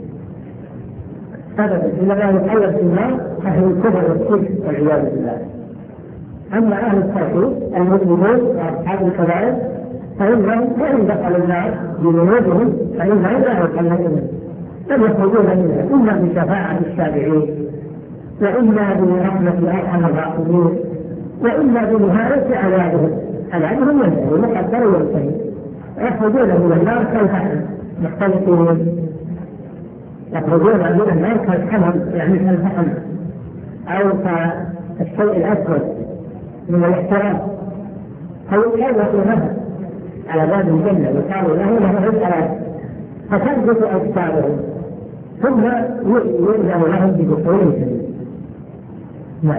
أبدا، إنما يخلد في النار أهل الكفر والشرك والعياذ بالله. أما أهل التوحيد المؤمنون وأصحاب الكبائر فإنهم وإن دخلوا النار بذنوبهم فإنهم لا يخلدون بل يخرجون منها إما بشفاعة الشافعين وإما برحمة أرحم الراحمين وإما بنهاية عذابهم. عذابهم ينتهي مقدر وينتهي يخرجون من النار كالفحم مختلفين، يخرجون من النار كالحمم يعني كالفحم أو كالشيء الأسود من الاحترام، فيقال له على باب الجنة وقالوا له له الثلاث فتنبت أجسامهم ثم يؤذن لهم بدخولهم. نعم.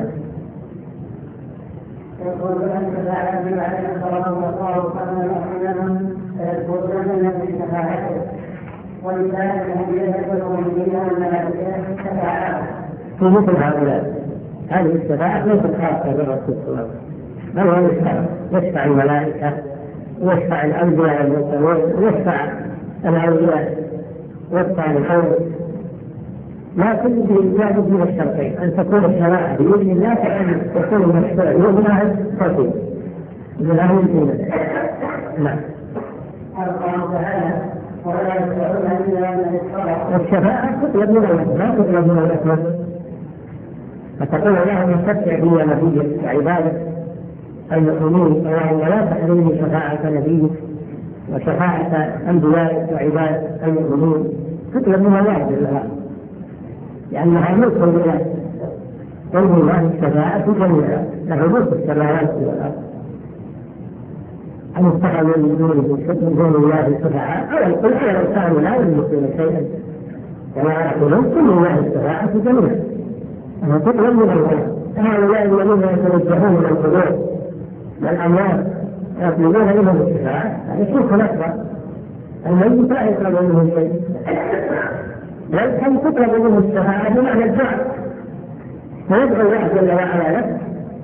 يقول أن شفاعة النبي عليه الصلاة والسلام كان يحملهم فيدخلون في شفاعته ولذلك هم يدخلون فيها الملائكة شفاعة. في مثل هؤلاء هذه الشفاعة ليست خاصة بالرسول صلى الله عليه وسلم، بل هو يشفع يشفع الملائكة ويشفع الأنبياء المرسلين ويشفع الأولياء والصالحون، لكن بإيجاد من الشرطين أن تكون الشفاعة بإذن الله كأن تكون المشفوع من أهل التوحيد من أهل الإيمان. نعم. والشفاعة تطلب من الله لا تطلب من الأكبر، فتقول له من شفع بي نبيك وعبادك المؤمنين اللهم لا تحرمني شفاعة نبيك وشفاعة أنبيائك وعبادك المؤمنين، تطلب من الله بالله لأنها ملك لله، قل الله الشفاعة جميعا له ملك السماوات والأرض. أن اتخذوا من دون الله شفاعة أو القل لو كانوا لا يملكون شيئا ولا يعقلون كل الله الشفاعة جميعا أنها تطلب من الله. هؤلاء الذين يتوجهون من القبور والأموات يطلبون منهم الشفاعة هذا شرك أكبر، الميت لا يطلب منه شيء بل كم تطلب منه الشفاعة بمعنى الدعاء، فيدعو الله جل وعلا لك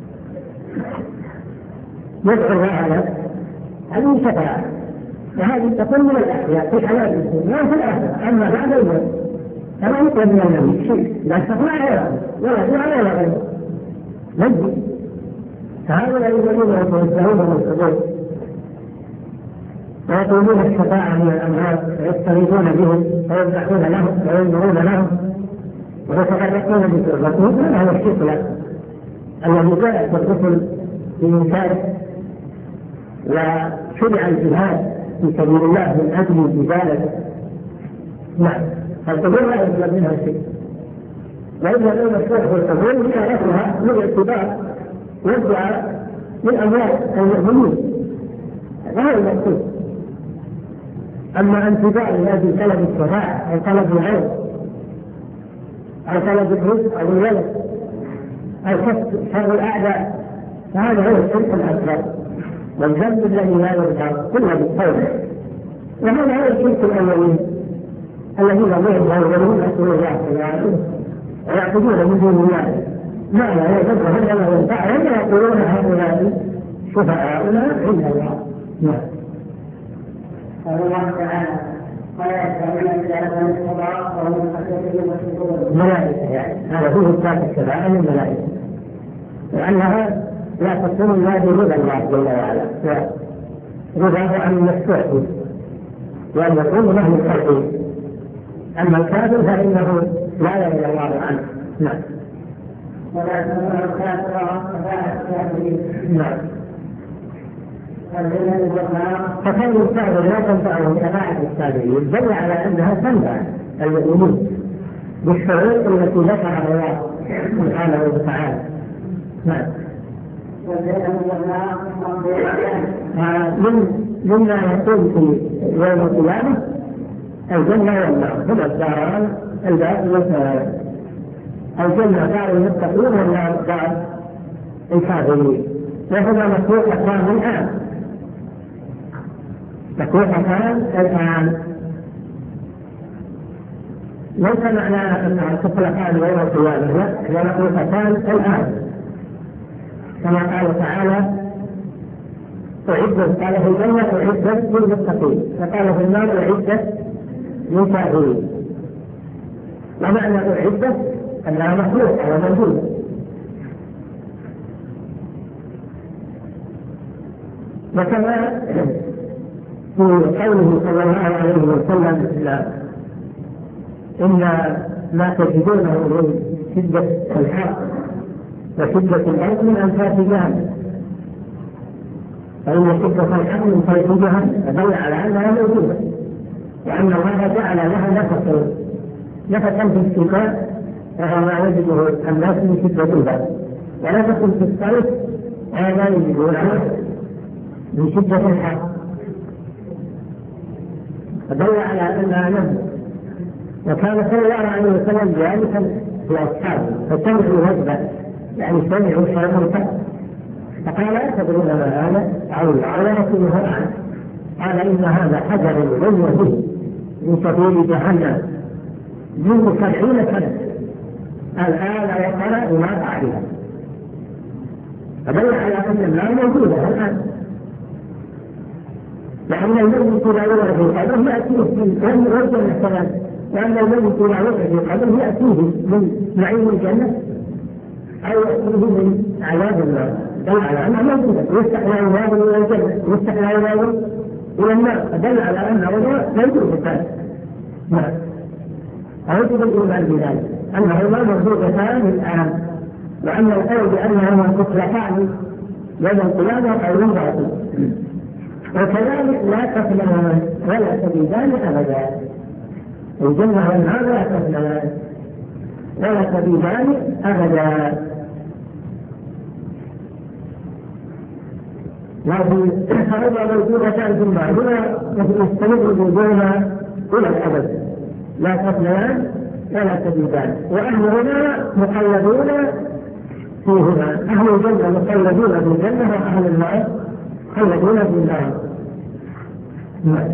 يدعو الله لك هذه شفاعة، وهذه تكون من الأحياء في حياة الدنيا وفي الآخرة. أما بعد الموت فلا يطلب من النبي شيء لا شفاعة ولا دعاء ولا غيره نجي. فهؤلاء الذين يتوجهون من القبور ويطلبون الشفاعة من الأموات ويستغيثون بهم ويذبحون لهم وينذرون لهم ويتغرقون بتربتهم، هذا الشرك الأكبر الذي جاءت الرسل في إنكاره. وشرع الجهاد في سبيل الله من أجل إزالة نعم فالقبور لا يطلب منها شيء، وإذا لم يشرح القبور شرفها بالاعتبار والدعاء من أموال المؤمنين، هذا هو المقصود. أما انتفاع لأجل طلب الشفاعة أو طلب العلم أو طلب الرزق أو الولد أو كسب شر الأعداء فهذا هو الشرك الأكبر والذنب الذي لا يغفر كله بالتوبة، وهذا هو الشرك الأولين الذين ضعوا يؤمنون رسول الله صلى الله عليه وسلم ويعبدون من دون الله ما لا يضرهم ولا ينفعهم ويقولون هؤلاء شفعاؤنا عند الله. نعم. قال الله تعالى ولا يشفعون إلا لمن ارتضى وهم خشيته مشركون. ملائكة يعني هذا فيه إثبات الشفاعة للملائكة لأنها لا تكون إلا برضا الله جل وعلا، رضاه عن المشفوع وأن يكون له التوحيد. أما الكافر فإنه لا يرضى الله عنه. نعم. ولا يكون الكافر شفاعة الكافرين. نعم. فكان الكافر لا تنفعه شفاعة الكافرين دل على أنها تنفع المؤمنين بالشروط التي ذكرها الله سبحانه وتعالى. نعم. من مما يكون في يوم القيامة الجنة والنار هما الداران الباقية، الجنة دار المتقين والنار دار الكافرين، وهما مخلوقتان الآن مخلوقتان الآن ليس معنى أنها تخلقان يوم القيامة، لا هي مخلوقتان الآن كما قال تعالى أعدت، قال في الجنة أعدت للمتقين وقال في النار أعدت للكافرين، ومعنى أعدت أنها مخلوقة وموجودة. وكما في قوله صلى الله عليه وسلم إن ما تجدونه من شدة الحر وشدة الأرض من أنفاس جهنم، فإن شدة الحر من فيض جهنم فدل على أنها موجودة، وأن الله جعل لها نفسا نفسا في الشتاء وهو ما يجده الناس من شدة البرد، ونفس في الصيف وهو ما يجده من شدة الحر، فدل على أنها نفس. وكان صلى الله عليه وسلم جالسا في أصحابه فسمعوا هزبا يعني سمعوا شيئا فقال أتدرون ما هذا؟ قال رسوله عنه قال إن هذا حجر رمي به من سبيل جهنم منذ سبعين سنة الآن وقال ما بعدها، فدل على أن النار موجودة الآن، لأن الموت لا يوجد في قبره يأتيه من رجل السلام، لأن الموت لا يوجد في قبره يأتيه من نعيم الجنة أو يأتيه من عذاب النار، دل على أنها موجودة، يفتح له باب إلى الجنة يفتح له باب إلى النار، فدل على أنه موجود الثاني. نعم. أوجد الإيمان بذلك أنهما موجودتان الآن، وأن القول بأنهما مطلقان يوم القيامة قول باطل، وكذلك لا تفنان ولا تبيدان أبدا، الجنة والنار لا تفنان ولا تبيدان أبدا. لكن هذا موجودتان في المعدومة يستمر وجودهما إلى الأبد، لا تفنان ولا تبيدان، وأهلهما مقلدون فيهما، أهل الجنة مقلدون في الجنة وأهل النار مقلدون في النار. نعم.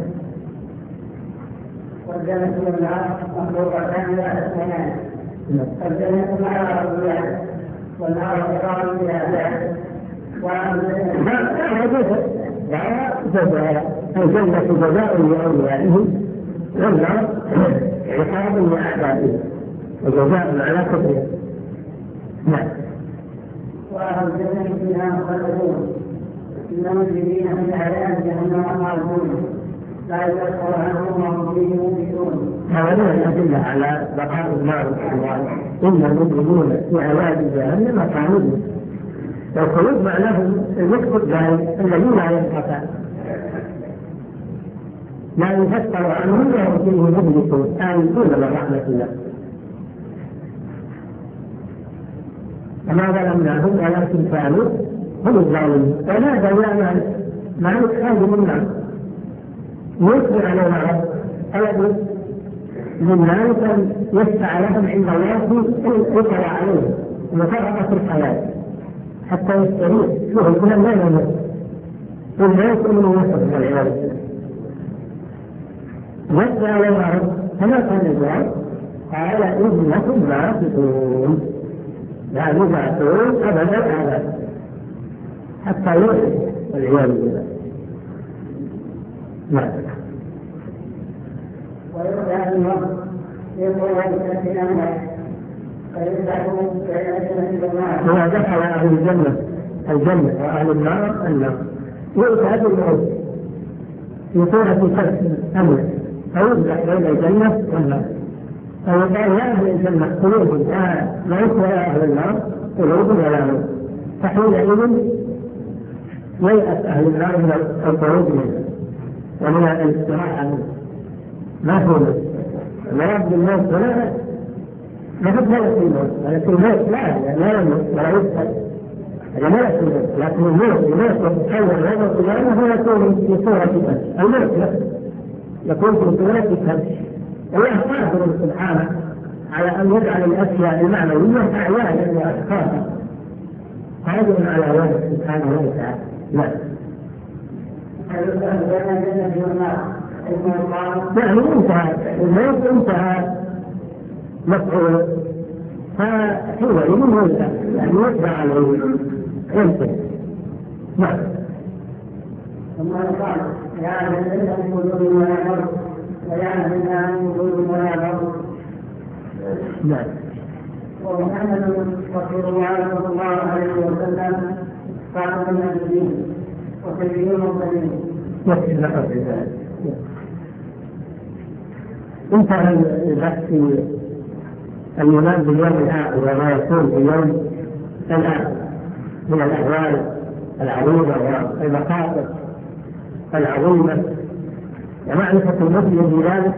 والجنة والنار مخلوقتان لا تفنان، الجنة مع الأولياء والنار إقرار بها الجنة جزاء لأوليائه والنار عقاب لأعدائه وجزاء على كفره. نعم. وأهل الجنة فيها خالدون إن المجرمين من أعلام جهنم خالدون لا يذكر عنهم وهم فيه مبلسون. هذه الأدلة على بقاء النار إن المجرمين في عذاب جهنم خالدون، والخلود معناه المكتب الذي لا ينقطع، لا يفكر عنهم وهم فيه مبلسون آيسون من رحمة الله. وما ظلمناهم ولكن كانوا هم الظالمين. ونادى يا مالك مالك هذه منا يصبر علينا رب أيضا من مالك أن يشفع لهم عند الله إن يقرأ عليهم ومفرقة في الحياة حتى يستريح شوفوا الكلام لا يموت والناس من يصف العيال يشفع علينا رب فما كان الجواب قال إنكم باطلون لا يبعثون أبدا أبدا حتى يصف العيال بالله. نعم. ويرجع الوقت يقول إذا دخل أهل الجنة الجنة وأهل النار النار يؤتى بالموت في صورة أمر فيذبح بين الجنة والنار فيقال يا أهل الجنة قلوب لا موت ولا أهل النار قلوب ولا موت فحينئذ ييأس أهل النار من الخروج منه ومن الاستراحة منه ما هو لا يبدو الموت ولا ما قد ملك الموت ولكن الموت لا لا يموت ولا يسأل هذا ملك الموت لكن الموت الموت يتحول هذا القيامة هو يكون في صورة كبش الموت يكون في صورة كبش الله قادر سبحانه على أن يجعل الأشياء المعنوية أعيانا وأشخاصا قادر على ذلك سبحانه وتعالى. لا يعني انتهى الموت انتهى مفعول فحينئذ موت يعني يتبع عليه ينتهي. نعم. ثم قال يا من من وجود ولا موت ويا من وجود ولا موت. نعم. ومحمد رسول الله صلى الله عليه وسلم خاتم النبيين وسيد المرسلين. يكفي لقب ذلك. انتهى البحث في الإيمان باليوم الآخر وما يكون في اليوم الآخر من الأهوال العظيمة والمخاطر العظيمة ومعرفة المسلم بذلك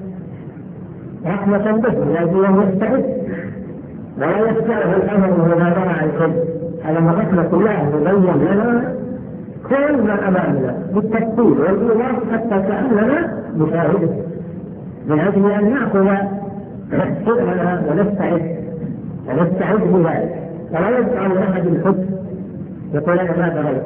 رحمة به لأنه يستعد ولا يستعد الأمر وما ضرع الحب على مرتنا كلها يبين لنا كل ما أمامنا بالتفصيل والإيمان حتى كأننا نشاهده من أجل أن نأخذ شغلنا ونستعد ونستعد بذلك ولا يبقى لأحد الحب يقول أنا ما دريت.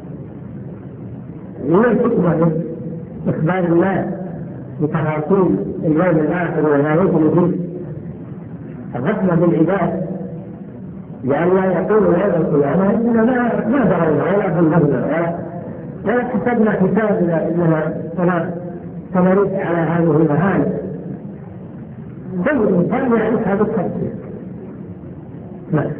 من الحكمة من إخبار الله بتفاصيل اليوم الآخر وما يجري فيه الرحمة بالعباد لأن لا يقولوا يوم القيامة إننا ما درينا ولا بلغنا ولا ولا حسبنا حسابنا إننا سنرد على هذه المهانة. كل إنسان يعرف هذا التفسير. نعم.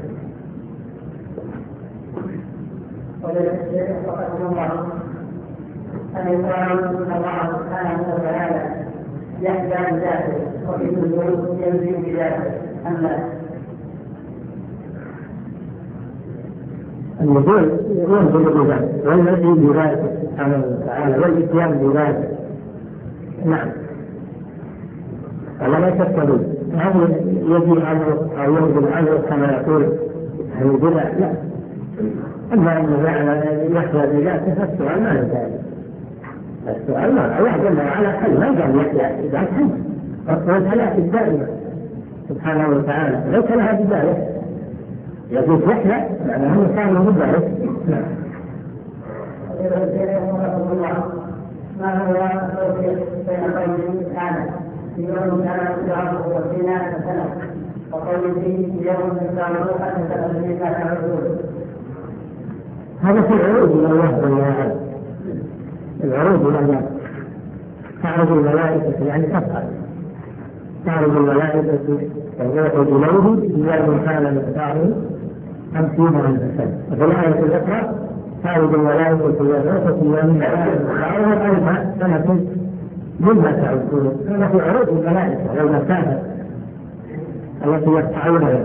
أن يقال أن الله سبحانه وتعالى يحيى بذاته وفي الوجود ينزل بذاته أم لا؟ النزول ينزل بذاته والذي بذاته سبحانه وتعالى والإتيان بذاته. نعم. ولا يتكلم هل يجي عنه أو ينزل عنه كما يقول هل البدع؟ لا. أما أنه يحيى بذاته فالسؤال ما يزال السؤال ما يحجم على حل ما قال يحيى إذا حل والحياة الدائمة سبحانه وتعالى ليس لها بداية يجوز يحيى معناه كان بداية. ما هو التوفيق بين قوله تعالى في يوم كان الأرض والسماء سنة وقوله في يوم كان روحا فتبنيك تعرضون؟ هذا في العروض إلى الله والله العروض إلى الله تعرض الملائكة يعني تفعل تعرض الملائكة والروح إليه في يوم كان مقداره خمسين ألف سنة. وفي الآية الأخرى تعرض الملائكة والروح في يوم كان مقداره ألف سنة مما تعرضون. هذا في عروض الملائكة والمسافة التي يقطعونها.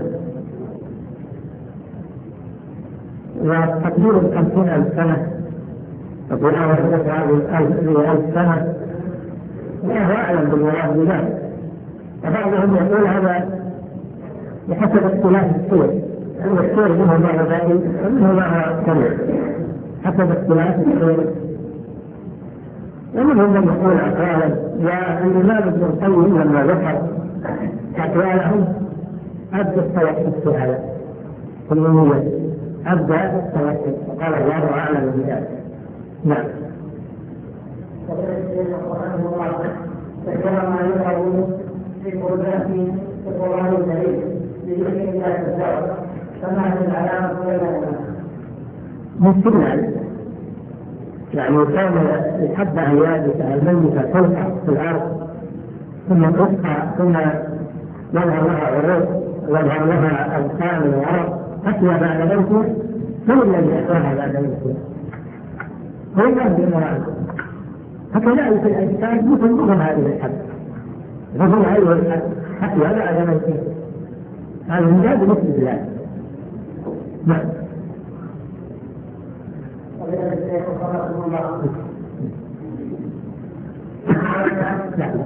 وتقدير الخمسين ألف سنة تقول أنا أدرك هذه الألف سنة الله أعلم بالمراد بذلك. وبعضهم يقول هذا بحسب اختلاف الصور، أن الصور منه معنى دائم ومنه معنى سمع حسب اختلاف الصور. ومنهم من يقول أقوالا، والإمام ابن القيم لما ذكر أقوالهم أبدأ التوحيد في هذا كلية، أبدأ التوحيد وقال الله أعلم بذلك. نعم. فكما ما يقول في قربات القرآن الكريم بذكر الله الزوج فما هي العلامة بينهما؟ ممكن يعني كان يحب أن يابس الميتة تلقى في الأرض ثم تبقى ثم يظهر لها عروق ويظهر لها أغصان وورق حتى بعد موته. من الذي يأتاها بعد موته؟ هو الله بالمراد. هكذا في الأجساد مثل مثل هذه الحب مثل هذه الحب حتى بعد موته. هذا من باب مثل الله. نعم. نعم.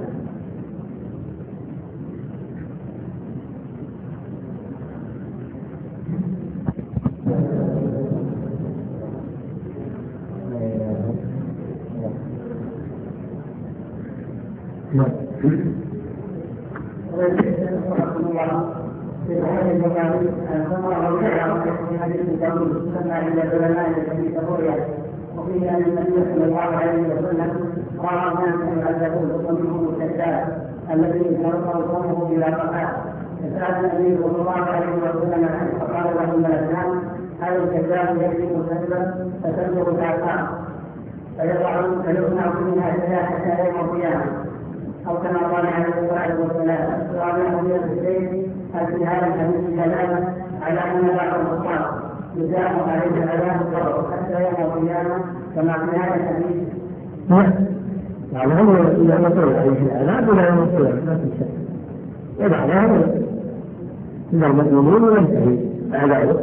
في هذه المقام الثمرة والعلامة في حديث الدولي سمع عند العلماء الحديث الرؤيا، وفيه أن النبي صلى الله عليه وسلم رأى ناسا يعذبون ومنهم الكذاب الذي تركه قومه بلا بقاء، فسأل النبي صلى الله عليه وسلم عنه فقال له الملكان هذا الكذاب يكذب كذبا فتبلغ الآثار فيضعون فيصنع منها شيئا حتى يوم القيامة، أو كما قال عليه الصلاة والسلام. وعلى أمير الشيخ هل في هذا الحديث دلالة على أن بعض الأخطاء يزاح عليه عذاب القبر حتى يوم القيامة كما في هذا الحديث؟ يعني هم يقول عليه العذاب ولا يمثل ما في شك، وبعدها إذا المؤمنين وينتهي عذابه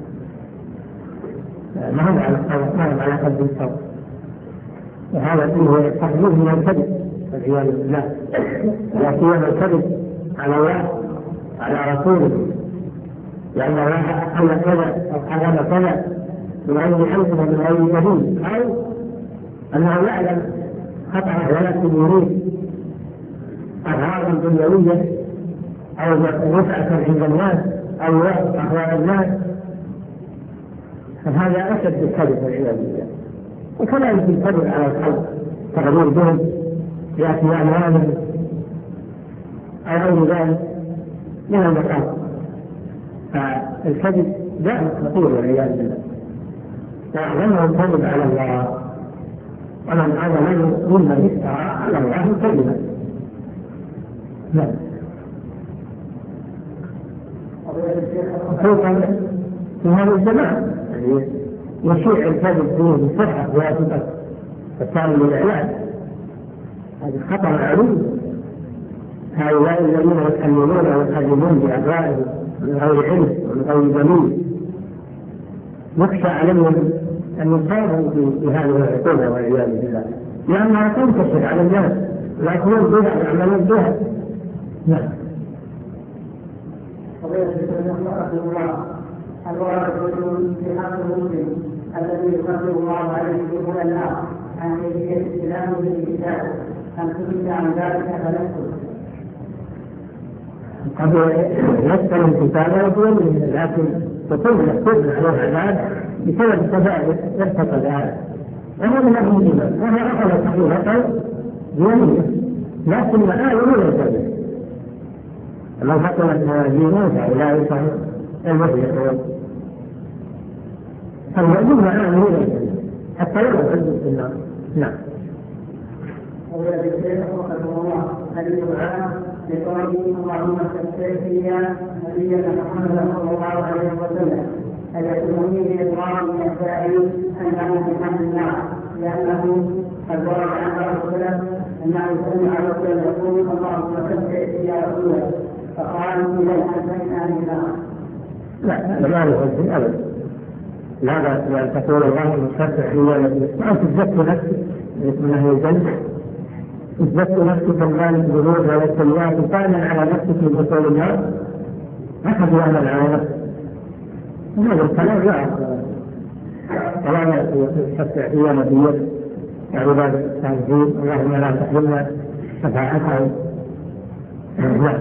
ما هم على ما هم على قد الصبر، وهذا فيه تحذير من الكذب والعياذ بالله، لا سيما الكذب على الله على رسوله، لأن الله قال كذا أو حرم كذا من غير حلف ومن غير دليل، أو أنه يعلم خطأه ولكن يريد أغراضا دنيوية أو رفعة عند الناس أو يعرف أحوال الناس، فهذا أشد الكذب والعياذ بالله. وكذلك الكذب على الخلق تغرير بهم يأتي أموالهم أو غير ذلك من المقام، فالكذب داء خطير والعياذ بالله، وأعلمه الكذب على الله، ومن أعلم ممن افترى على الله كذبا. نعم. خصوصا في هذا الزمان يشيع الكذب فيه بصحة واجبة فكان للعلاج، هذا خطر عظيم. هؤلاء الذين يتحملون ويكذبون بأهوائهم من غير علم ومن غير دليل يخشى عليهم أن يصابوا بهذه العقوبة والعياذ بالله، لأنها تنتشر على الناس ويأكلون بها ويعملون بها. نعم. الرجل في حق المسلم الذي يقدر الله عليه دخول النار عن كيفية الإسلام بالكتاب أن تجد عن ذلك فنكتب. قد يسأل الكتاب يقول لكن تكون يكتب له العذاب بسبب تفاعل يرتقى ذلك، وهذا من الإيمان، وهو أخذ صحيحة دينية، لكن الآية لا يلتزم. لو حكمت موازينه فأولئك المفلحون، فالمؤمن الآن لا يلتزم حتى لا يلتزم في النار. نعم. ويجب رحمه الله حديث العام لقوله اللهم استغفر فيها نبينا محمد صلى الله عليه وسلم أن يكون فيه إضرار من السائل أنه من أهل النار، لأنه قد ورد عن بعض السلف أنه سمع رجلا يقول اللهم استغفر فيها رسولا فقالوا إذا أنت من أهل النار. لا هذا ما يحسن أبدا، لا بأن تقول الله مستغفر فيها ما تتذكر نفسك من أهل الجنة، اثبت نفسك ذلك الذنوب والسيئات فعلا على نفسك من دخول النار احد يعمل على نفسه. هذا الكلام لا ولا ياتي حتى ايام الدين عباد الصالحين اللهم لا تحرمنا شفاعتهم. نعم.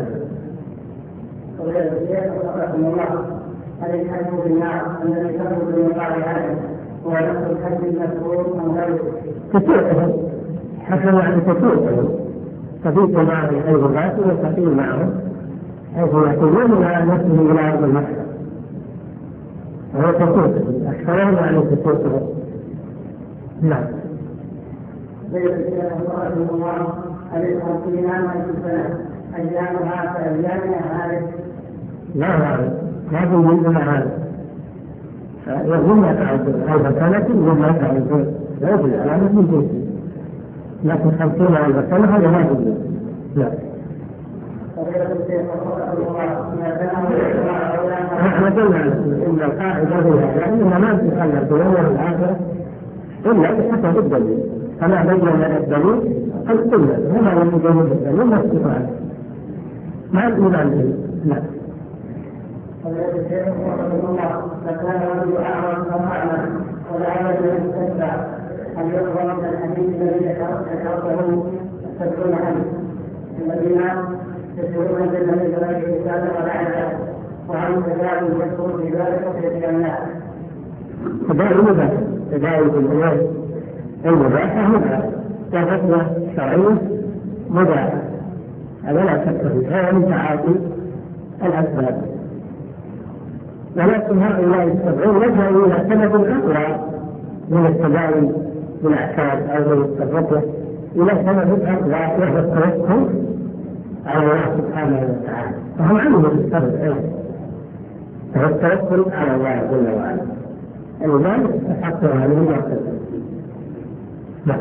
هل الحج بالنار الذي تخرج من قاع هذا هو نفس الحج المذكور ام غيره؟ تسوقه حتى يعني تسوقه تفيق معه حيث ذاته وتقيم معه حيث يحتاجون الى نفسه الى ارض المحشر وهو تسوقه اكثرهم يعني تسوقه. نعم. رحمه الله الإسلام في نام السنة أيامها كأيامها هذه؟ لا هذا ما في منزل هذا يظن تعدد ألف سنة وما تعدد لا يوجد علامة من جنسه لكن خمسين ألف سنة هذا ما يوجد. لا. نحن قلنا إن القاعدة هي أننا ما نتخلف بالأول والآخرة إلا بحسب الدليل كما بين الدليل قد قلنا هنا لم يجوز الدليل ما استطاع ما يقول عن الدليل. لا. فكان رجل أعرض فقال ولعل يستتبع أن يقرأ من الحديث الذي ذكرته تذكرون عنه الذين يسيرون بالذي ذلك الإنسان ولعنه وعن تجاوز يذكر في ذلك ويتجناه. تداعي مباح تداعي بالإيمان المباحة مباحة كفتوى شرعية مباحة هذا لا شك فيه هذا من تعاطي الأسباب. ولكن هؤلاء السبعين لجأوا إلى سبب أقوى من التداعي بالأعشاب أو من التفقه إلى سبب أقوى وهو التوكل على الله سبحانه وتعالى فهم عنه بالسبب أيضا فهو التوكل على الله جل وعلا الإيمان يستحق هذه المرتبة. نعم.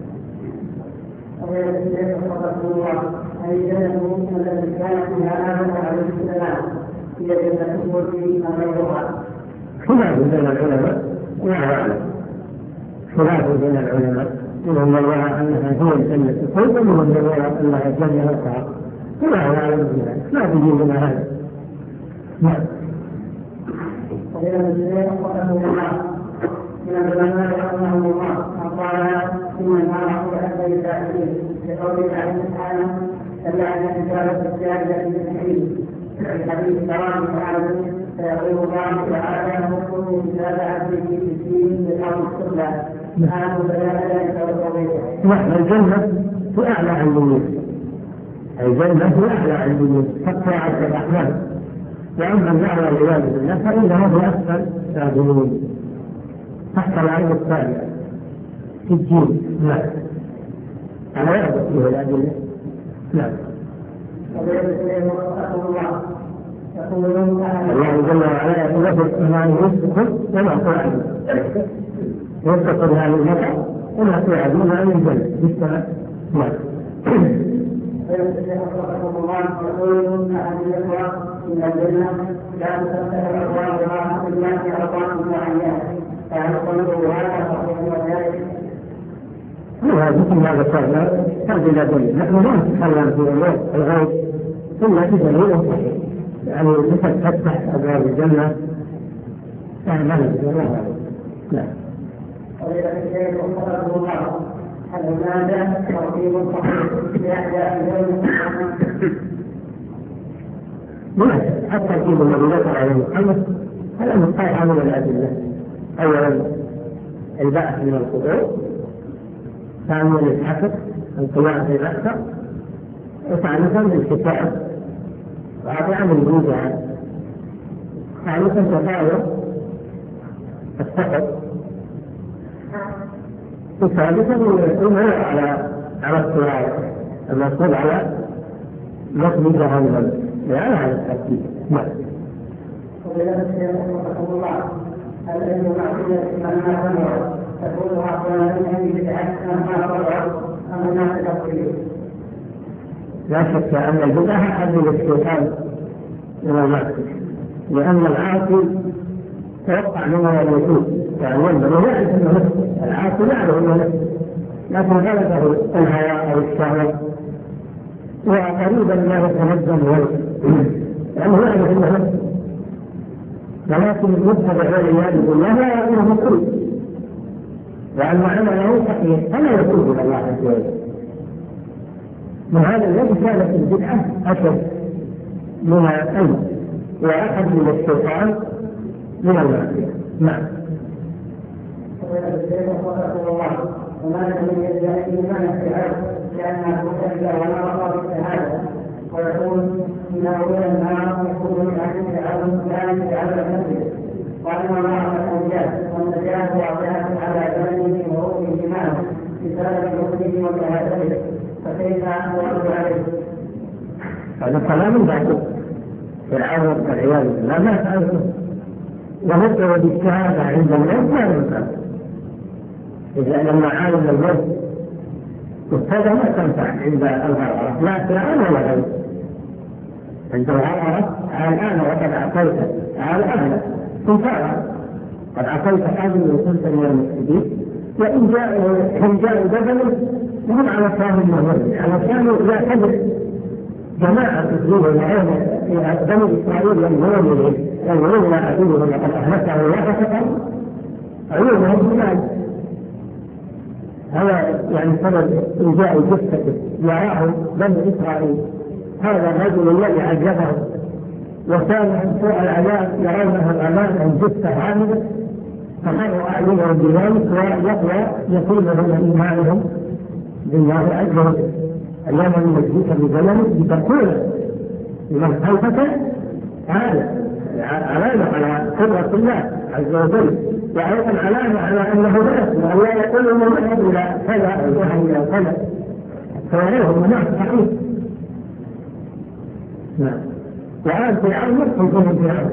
أي جنة التي كانت فيها آدم عليه السلام هي جنة الملك أم غيرها؟ خلاف بين العلماء ولا أعلم خلاف بين العلماء منهم من يرى أنها هي الجنة الخلد ومنهم من يرى أنها الجنة الخاص ولا أعلم بذلك لا تجيب لنا هذا. نعم. وإلى الجزيرة رحمه الله من العلماء رحمه الله قال إن النار أحد الداخلين لقول الله سبحانه إلا أن الإجابة الزائدة بالتحريم في حديث كرام تعالى فيقول الله تعالى مكتوب كتاب عبده في الدين بالأرض السفلى سبحانه بيان ذلك وتوضيحه. نعم. الجنة في أعلى علمين الجنة في أعلى علمين حتى عبد الرحمن وأما النار والعياذ بالله فإنها في أسفل سافلين تحت العين الثانية في الجين. نعم. على يعرف فيه الأدلة. نعم. الله جل وعلا يقول ما يرزقكم وما توعدون يرزقكم هذه المتعة وما توعدون عن الجنة بالسماء. نعم. يقول أحد الإخوة إن الجنة لا تفتح الأبواب لها إلا في أوقات معينة فهل قلوا هذا صحيح ذلك؟ هذا مثل ما ذكرنا هذه لا دليل نحن لا نتكلم في أمور الغيب إلا بدليل صحيح يعني مثل تفتح أبواب الجنة يعني ما نقدر الله. لا. وإذا الشيخ رحمه الله هل هناك ترتيب صحيح لأحياء الجنة؟ ما حتى الترتيب الذي ذكر عليه محمد هذا مقطع من الأدلة. أولا البعث من القبور ثانيا الحسد القيام في الأكثر وثالثا الكتاب رابعا الوجع ثالثا تغاير السقط وثالثا الأمر على على الصراط المفروض على مطلب جهنم لا على الترتيب. نعم. هل أن معصية ما نفعل تكون عقلا من بدعة ما فرع أم هناك تفصيل؟ لا شك أن البدعة أحد الاستيطان من المعصية لأن العاصي توقع منه أن يتوب يعني ينبغي يعرف أنه العاصي يعرف أنه لكن غلبه الهوى أو الشهوة وقريبا لا يتنزل ولد لأنه يعرف أنه نفسه، ولكن المتبع والعياذ بالله لا يعلمه كل وأن عمله صحيح فلا يتوب إلى الله عز وجل. من هذا الذي كانت البدعة أشد من الأمر وأحد من الشيطان من المعصية. نعم. وما لم يجد من الشعر لأنها تشبه ونرى بالشهادة ويقول إن أولى النار يكون من أهل الشعر لا يجعل المسجد وأن الله الأنجاز والنجاة وعطاء على جنبه وروحه جماله بسبب حكمه وشهادته فكيف أنوار عليه؟ هذا كلام باطل فرعون والعياذ بالله ما فعله ومدعو بالشهادة عند الموت ما ينفع إذا لما عالم الموت والشهادة ما تنفع عند الغرارة لا فرعون ولا غيره. عند الغرارة الآن وقد أعطيت على أهلك تنفعها قد أعطيت هذه وكنت من المفسدين وإن جاءوا هم جاءوا بدلا وهم على فهم مهمل على كانوا لا حدث جماعة تسلوه العين إلى بني إسرائيل ينظرون إليه ينظرون إلى عدوهم لقد أهلكه وحسكا عيونهم بلاد. هذا يعني سبب إنجاء جثته يراه بني إسرائيل هذا الرجل الذي عجبه وكان من سوء العذاب يرونه الأمان جثة عاملة فقالوا أعلمهم بذلك ويقوى يقيمهم إيمانهم بالله عز وجل. اليوم نجزيك بزمنك لتكون لمن خلفك هذا علامة على قدرة الله عز وجل وأيضا علامة على أنه ناس وأن لا يقول من يذهب إلى كذا أو يذهب إلى كذا فيريهم مناس صحيح. نعم. وآل فرعون يدخل فيهم فرعون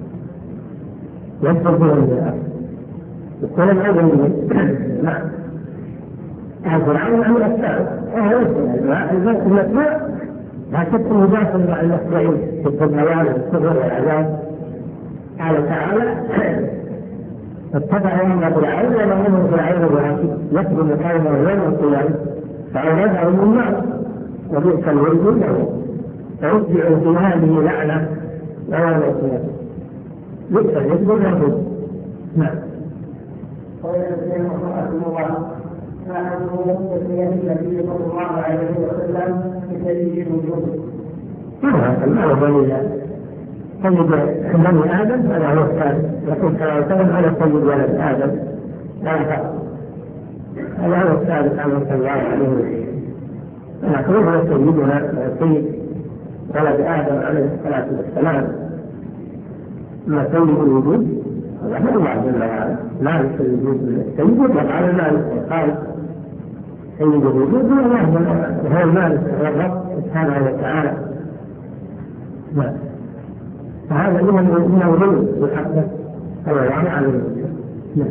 يدخل فيهم فرعون يقول الأول نعم آل فرعون عن الأسفل وهو يدخل المسموع لا تكون مجاسا مع المسموعين في الضيان والصبر والعذاب. قال تعالى اتبعوا أمر فرعون وما منهم فرعون براشد يخدم قومه يوم القيامة فأوردهم النار وبئس الورد له فيتبع في هذه لعنة يوم القيامة بئس الورد له. نعم. قال الذين رحمه الله فأنه تسمية النبي صلى الله عليه وسلم بسيد الوجود. ما هو دليل سيد بني آدم هذا هو الثالث يقول صلى الله عليه وسلم على سيد ولد آدم لا فرق هذا هو الثالث عنه صلى الله عليه وسلم. لكن هو سيدنا سيد ولد آدم عليه الصلاة والسلام ما سيد الوجود هذا هو الله جل وعلا مالك الوجود سيد يطلق على المالك قال سيد الوجود هو الله وهو المالك هو الرب سبحانه وتعالى. نعم. فهذا من الغلو بالحق هو يعني على الوجود. نعم.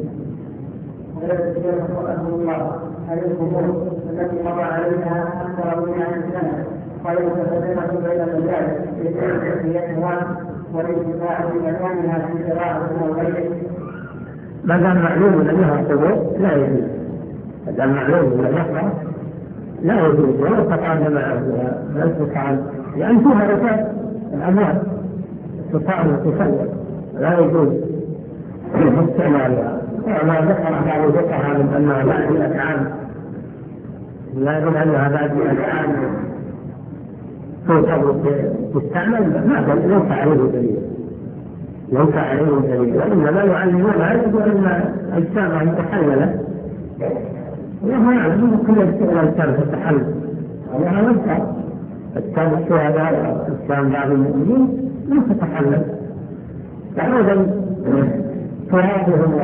هذه الأمور التي مضى عليها أكثر من عشر سنة وهي متفرقة بين الرجال بتحيتها والانتفاع بمكانها في قراءة وغيره. ما دام معلوم أنها قبور لا يجوز. ما دام معلوم أنها يقرأ لا يجوز ولا تقعد معه ولا تقعد لأن فيها رفاق الأموال تقعد وتصور لا يجوز استعمالها. وما ذكر بعض الفقهاء من أنها بعد مئة عام لا يظن أنها بعد مئة عام تستعمل ما بل ليس عليه دليل ليس عليه دليل وإنما يعلمون يجب أن أجسامها متحللة وهو يعلم أن كل الأجسام تتحلل وهذا نفسه أجسام الشهداء وأجسام بعض المؤمنين لا تتحلل فأيضا ترابهم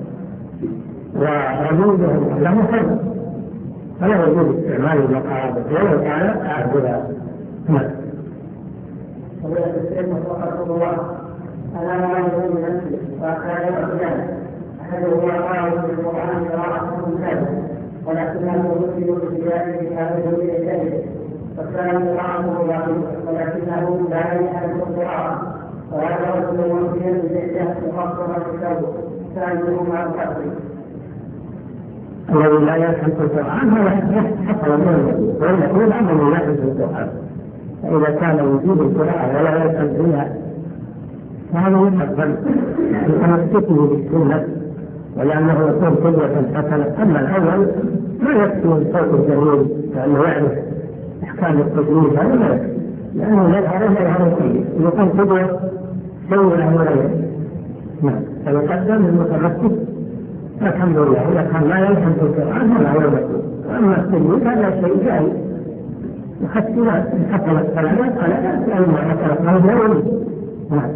ورمودهم له فرق فلا يجوز استعمال المقاربة ولو كان أعبدها. نعم. فضيلة الشيخ رحمه الله أنا لا يجوز نفسي وأكاد يعبدان أحدهما قال في القرآن قراءة ممتازة ولكنه يؤمن باتجاه كتابه إلى فكان قراءته ضعيفة ولكنه لا يحب القراءة وهذا رجل ممكن بإحداث مخصصة الكتاب ثانيهما التقوي. الذي لا يفهم في القرآن هو حتى لم يكن وإلا يقول أنه يفهم في القرآن. فإذا كان وجود القرآن ولا يفهم فيها فهذا يقبل لتمسكه بالسنة ولأنه يكون قدوة حسنة. أما الأول ما يكفي الصوت الجميل لأنه يعرف أحكام التجويد هذا لا يكفي، لأنه يظهر يظهر فيه يكون قدوة سيئة ولا يكفي. نعم فيقدم المتمسك الحمد لله. إذا كان لا يفهم في القرآن هذا هو المطلوب. وأما التجويد هذا شيء جاي يحسن حسن الكلمات على ذلك لأنه حسن هذا هو. نعم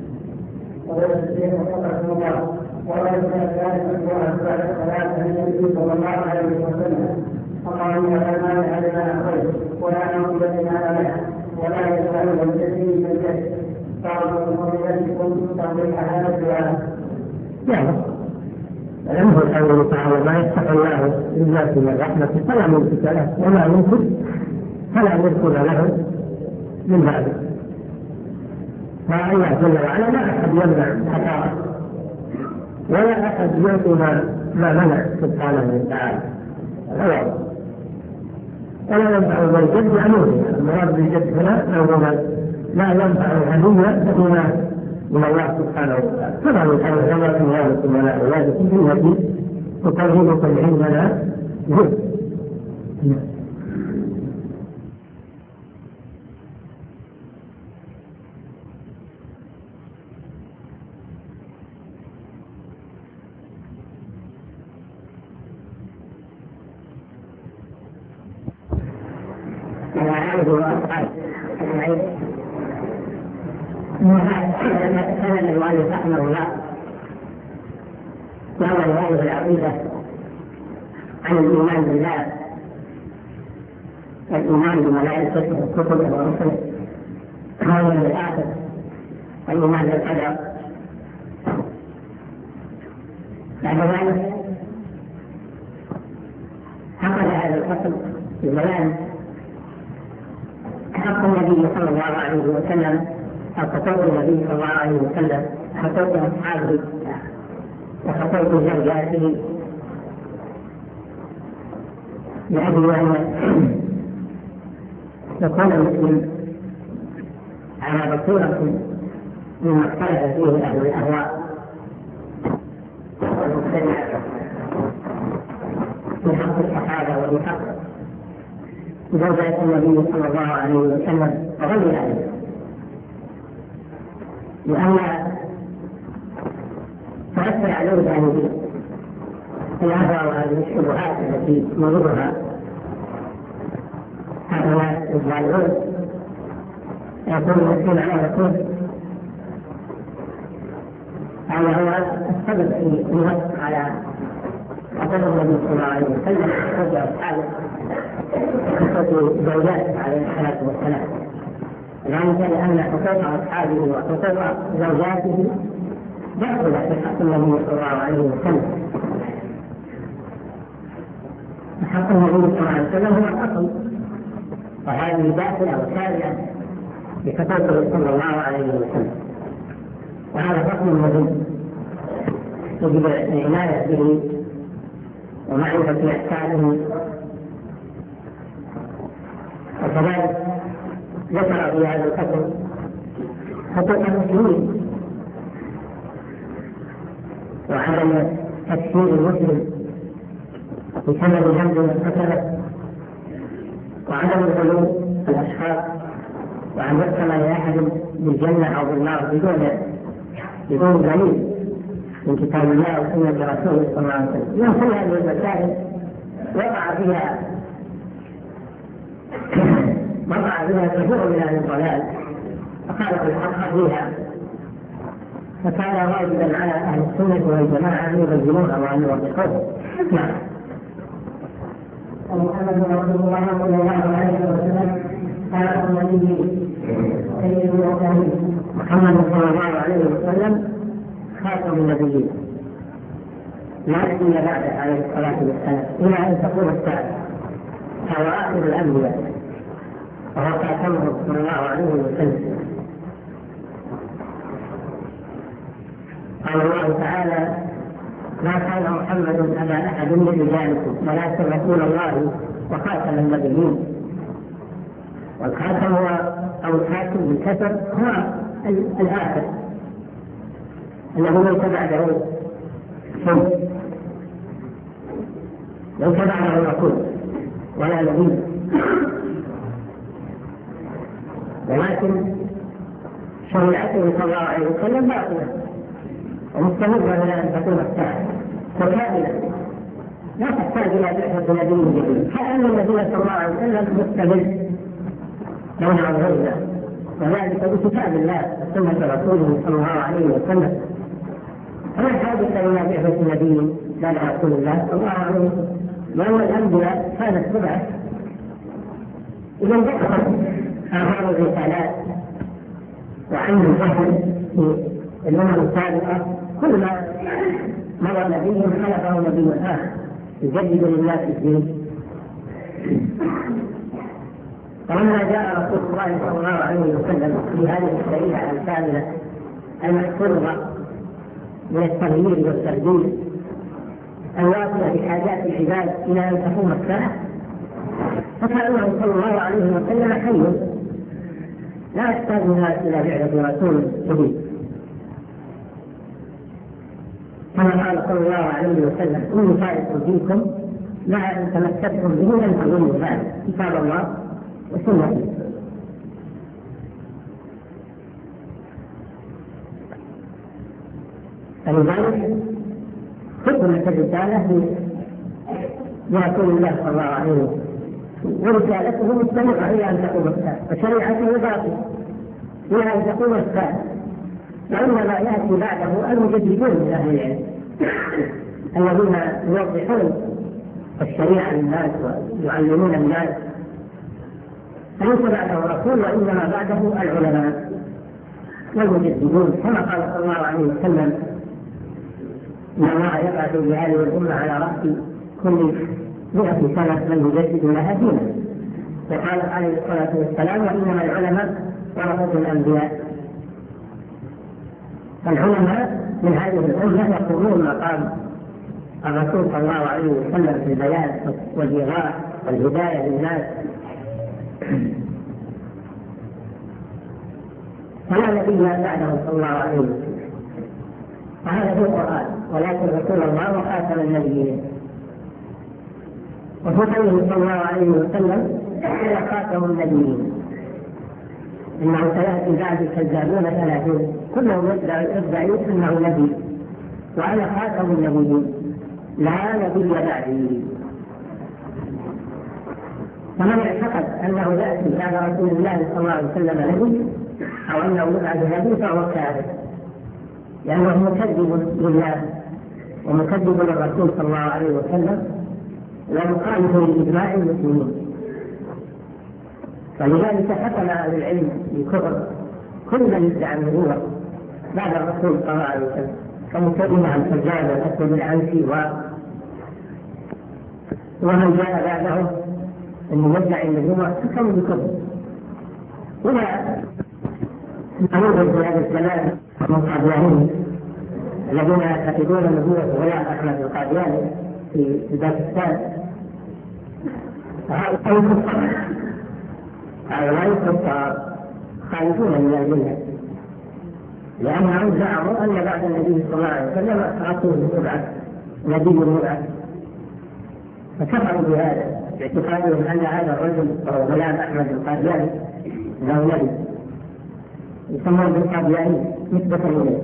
ولا يزال ذلك بعد الصلاة النبي صلى الله عليه وسلم اللهم لا مانع لما أعطيت ولا ناصب لما منعت ولا يزال الجسيم بالجسد قالوا بفضيلتكم توضيح هذا الدعاء. يعني لأنه الحمد تعالى ما يفتح الله للناس من رحمته فلا ممسك له وما يمسك فلا يرسل له من بعده. فالله جل وعلا لا أحد يمنع خطأه ولا أحد يعطي ما منع سبحانه وتعالى. ولا ينفع ذا الجد عنوه. المراد بالجد هنا أو لا ينفع الهدية فيما من الله سبحانه وتعالى. طبعا كان هذا من هذا ولا أولادكم التي تقربكم عندنا جد. لما تكلم المؤلف رحمه الله نظر هذه العقيدة عن الإيمان بالله الإيمان بملائكته وكتبه ورسله واليوم الآخر والإيمان بالقدر. بعد ذلك حصل هذا الفصل في بيان حق النبي صلى الله عليه وسلم حقوق النبي صلى الله عليه وسلم حقوق أصحابه وحقوق زوجاته لأجل أن يكون المسلم على بصيرة مما اختلف فيه أهل الأهواء والمبتدعة في حق الصحابة وفي حق زوجات النبي صلى الله عليه وسلم وغير ذلك، لأن تؤثر عليه هذه الأهواء وهذه الشبهات التي نظرها هؤلاء الظالمون. يقول المسلم على يقول هذا هو السبب في النص على قدر النبي صلى الله عليه وسلم وزوج أصحابه وقصة زوجاته عليه الصلاة والسلام، ذلك لأن حقوق أصحابه وحقوق زوجاته داخل في حق النبي صلى الله عليه وسلم. حق النبي صلى الله عليه وسلم هو الأصل، وهذه داخلة وشارعة بحقوقه صلى الله عليه وسلم، وهذا حكم مهم يجب العناية به ومعرفة أحكامه. وكذلك ذكر في هذا الفصل حقوق المسلمين وعدم تكفير المسلم بسبب ذنب ارتكبه، وعدم الغلو في الاشخاص، وان يحكم لاحد بالجنه او بالنار بدون بدون دليل من كتاب الله وسنه رسوله صلى الله عليه وسلم. من كل هذه المسائل وقع فيها وقع فيها كثير من اهل الضلال فخالف الحق فيها، فكان واجبا على اهل السنه والجماعه ان يبينوها وان يوضحوها. نعم. محمد رسول الله صلى الله عليه وسلم خاتم النبيين سيد المرسلين. محمد صلى الله عليه وسلم خاتم النبيين لا نبي بعده عليه الصلاه والسلام الى ان تقوم الساعه، فهو اخر الانبياء وهو خاتمه صلى الله عليه وسلم. قال الله تعالى: ما كان محمد محمد أبا أحد من رجالكم ولكن رسول الله وخاتم النبيين. والخاتم هو أو الخاتم بالكسر هو الآخر الذي ليس بعده شيء، ليس بعده رسول ولا نبي، ولكن شريعته صلى الله عليه وسلم باقية ومستمرة إلى أن تكون الساعة وكاملة لا تحتاج إلى بعثة نبي جديد، كأن النبي صلى الله عليه وسلم مستمر دون عن غيره، وذلك بكتاب الله وسنة رسوله صلى الله عليه وسلم. فلا حاجة إلى بعثة نبي بعد رسول الله صلى الله عليه وسلم، لأن الأنبياء كانت تبعث إذا انتهت آخر الرسالات وعن الجهل في الأمم السابقة كل ما مر نبي خلفه نبي آخر يجدد للناس الدين. فلما جاء رسول الله صلى الله عليه وسلم في هذه الشريعة الكاملة المحفوظة من التغيير والتبديل الواصلة بحاجات العباد إلى أن تقوم الساعة، فكأنه صلى الله عليه وسلم حي لا يحتاج الناس إلى بعثة رسول جديد، كما قال صلى الله عليه وسلم: إني تارك فيكم مع أن تمسكتم به لن تضلوا بعد كتاب الله وسنته. فلذلك خدمة الرسالة لرسول الله صلى الله عليه وسلم، ورسالته مستمرة إلى أن تقوم الساعة، وشريعته باقية إلى أن تقوم الساعة. وإنما يأتي بعده المجددون من أهل العلم الذين يوضحون الشريعة للناس ويعلمون الناس، فليس بعده رسول وإنما بعده العلماء والمجددون، كما قال صلى الله عليه وسلم: إن الله يبعث بهذه الأمة على رأس كل مئة سنة من يجدد لها دينا. وقال عليه الصلاة والسلام: وإنما العلماء ورثة الأنبياء. فالعلماء من هذه الأمة يقومون مقام الرسول صلى الله عليه وسلم في البيان والإيضاح والهداية للناس. فلا نبي بعده صلى الله عليه وسلم، وهذا هو القرآن، ولكن رسول الله وخاتم النبيين. وفي قوله صلى الله عليه وسلم: هو خاتم النبيين، إنه سيأتي بعد كذابون ثلاثون كلهم يدعي أنه نبي وأنا خاتم النبيين لا نبي بعدي. فمن اعتقد أنه يأتي بعد رسول الله صلى الله عليه وسلم نبي أو أنه يبعث نبي فهو كافر، لأنه مكذب لله ومكذب للرسول صلى الله عليه وسلم ومخالف لإجماع المسلمين. فلذلك حكم أهل العلم بكفر كل من يدعي النبوة بعد الرسول صلى الله عليه وسلم، كمسلمة الحجاج والأسود العنسي ومن جاء بعده أن يدعي النبوة حكموا بكفر. ولا نعود في هذا الكلام من القاديانيين الذين يعتقدون النبوة غلام أحمد القادياني في باكستان، هؤلاء الكفار هؤلاء الكفار خالفون من الملة، لأنهم زعموا أن بعد النبي صلى الله عليه وسلم رسول يبعث نبي يبعث، فكفروا بهذا باعتقادهم أن هذا الرجل وهو غلام أحمد القادياني له نبي يسمون بالقادياني نسبة إليه.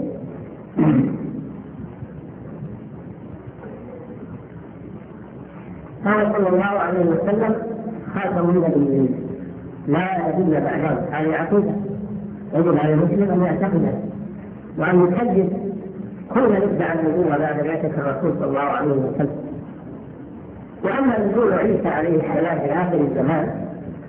قال صلى الله عليه وسلم: خاتم النبيين لا نبي بعده. هذه عقيدة يجب على المسلم أن يعتقدها وأن يكذب كل من يدعي النبوة بعد بعثة الرسول صلى الله عليه وسلم. وأما نزول عيسى عليه السلام في آخر الزمان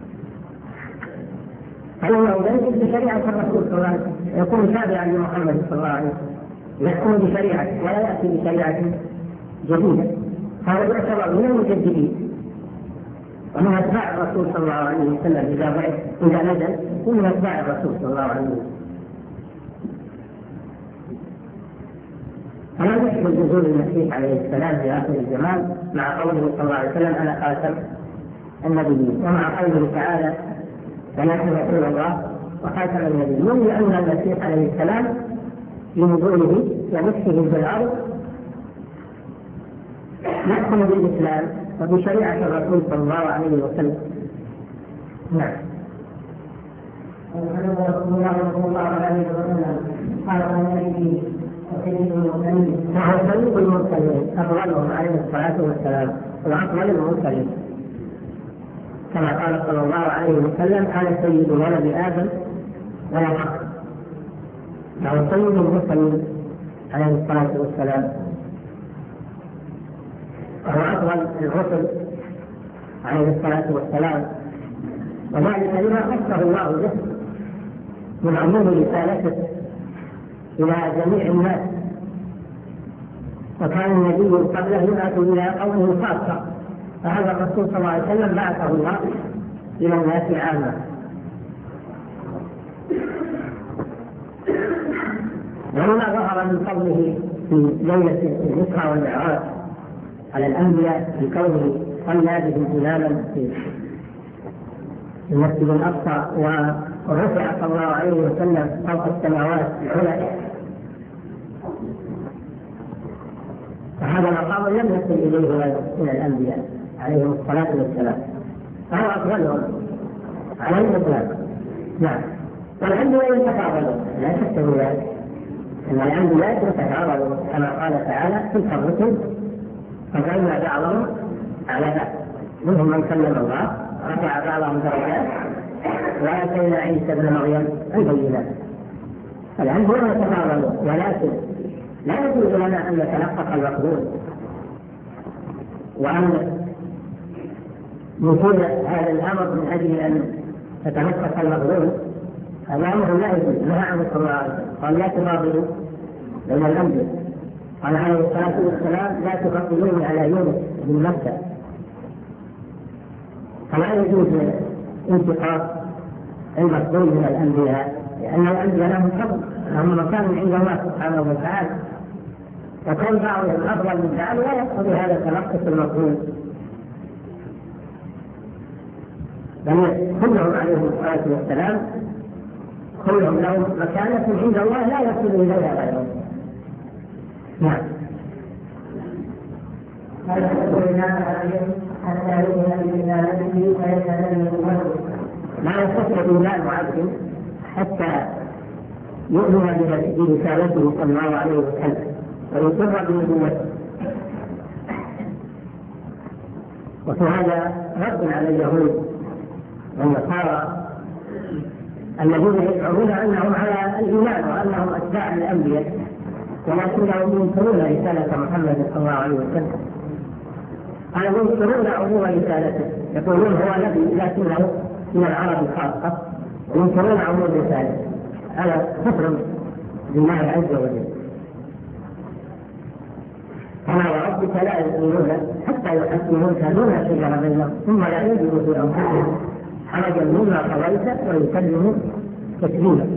فإنه ينزل بشريعة الرسول صلى الله عليه وسلم، يكون تابعا لمحمد صلى الله عليه وسلم، يحكم بشريعته ولا يأتي بشريعة جديدة. هذا يعتبر من المجددين ومن أتباع الرسول صلى الله عليه وسلم. إذا بعث إذا نزل يكون من أتباع الرسول صلى الله عليه وسلم. فلا يشبه نزول المسيح عليه السلام في آخر الزمان مع قوله صلى الله عليه وسلم أنا خاتم النبيين، ومع قوله تعالى ونحن رسول الله وخاتم النبيين، لأن المسيح عليه السلام بنزوله ومسحه في الأرض يحكم بالإسلام وبشريعة الرسول صلى الله عليه وسلم. نعم. رسول الله صلى الله عليه وسلم قال النبي وسيد المرسلين وهو سيد المرسلين أفضلهم عليه الصلاة والسلام وأفضل المرسلين، كما قال صلى الله عليه وسلم قال سيد ولد آدم ولا فخر، فهو سيد المرسلين عليه الصلاة والسلام، وهو أفضل الرسل عليه الصلاة والسلام، وذلك لما خصه الله به من عموم رسالته إلى جميع الناس، وكان النبي قبله يبعث إلى قومه خاصة، فهذا الرسول صلى الله عليه وسلم بعثه الله إلى الناس عامة. ولما ظهر من فضله في ليلة الإسراء والمعراج على الأنبياء بكونه صلى بهم إماما في المسجد الأقصى، ورفع صلى الله عليه وسلم فوق السماوات العلى، فهذا مقام لم يصل إليه من الأنبياء عليهم الصلاة والسلام، فهو أفضلهم على الإطلاق. نعم. والأنبياء يتفاضلون لا شك من ذلك، أن الأنبياء يتفاضلون كما قال تعالى تلك الرسل فضلنا بعضهم على بعض، منهم من كلم الله رفع بعضهم درجات وآتينا عيسى بن مريم البينات. الأنبياء يتفاضلون، ولكن لا يجوز لنا أن نتلقف المقبول وأن نفوذ هذا الأمر من أجل أن نتلقف المقبول. هذا أمر لا يجوز، نهى عنه صلى الله عليه وسلم، قال لا تفاضلوا بين الأنبياء، قال عليه الصلاة والسلام لا تفضلوني على يونس بن مكة. فلا يجوز انتقاص المقبول من الأنبياء، لأن الأنبياء لهم فضل، لهم مكان عند الله سبحانه وتعالى، وكان بعضهم أفضل من بعض ولا يقتضي هذا تنقص المقبول، بل كلهم عليهم الصلاة والسلام كلهم لهم مكانة عند الله لا يصل إليها غيرهم. نعم. هذا يقول عليهم حتى يؤمن برسالته فيتبين له. لا يستطيع إيمان عبد حتى يؤمن برسالته صلى الله عليه وسلم ويقر بنبوته. وفي هذا رد على اليهود والنصارى الذين يزعمون أنهم على الإيمان وأنهم أتباع الأنبياء، ولكنهم ينكرون رسالة محمد صلى الله عليه وسلم. قالوا ينكرون عموم رسالته، يقولون هو نبي لكنه من العرب خاصة، وينكرون عموم رسالته. هذا كفر بالله عز وجل. كما وربك لا يؤمنون حتى يحكموك دون شجرة بينهم ثم لا يجدوا في أنفسهم حرجا مما قضيت ويسلموا تسليما.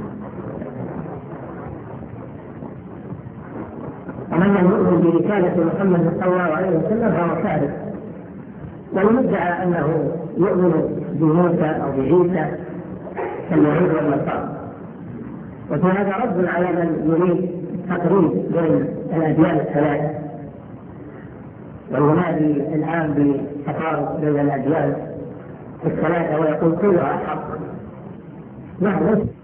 ومن لم يؤمن برسالة محمد صلى الله عليه وسلم فهو كافر، ومن ادعى أنه يؤمن بموسى أو بعيسى كاليهود والنصارى. وفي هذا رد على من يريد تقريب بين الأديان الثلاث والمنادي الآن بتقارب بين الأديان الثلاثة ويقول كلها حق. نعم.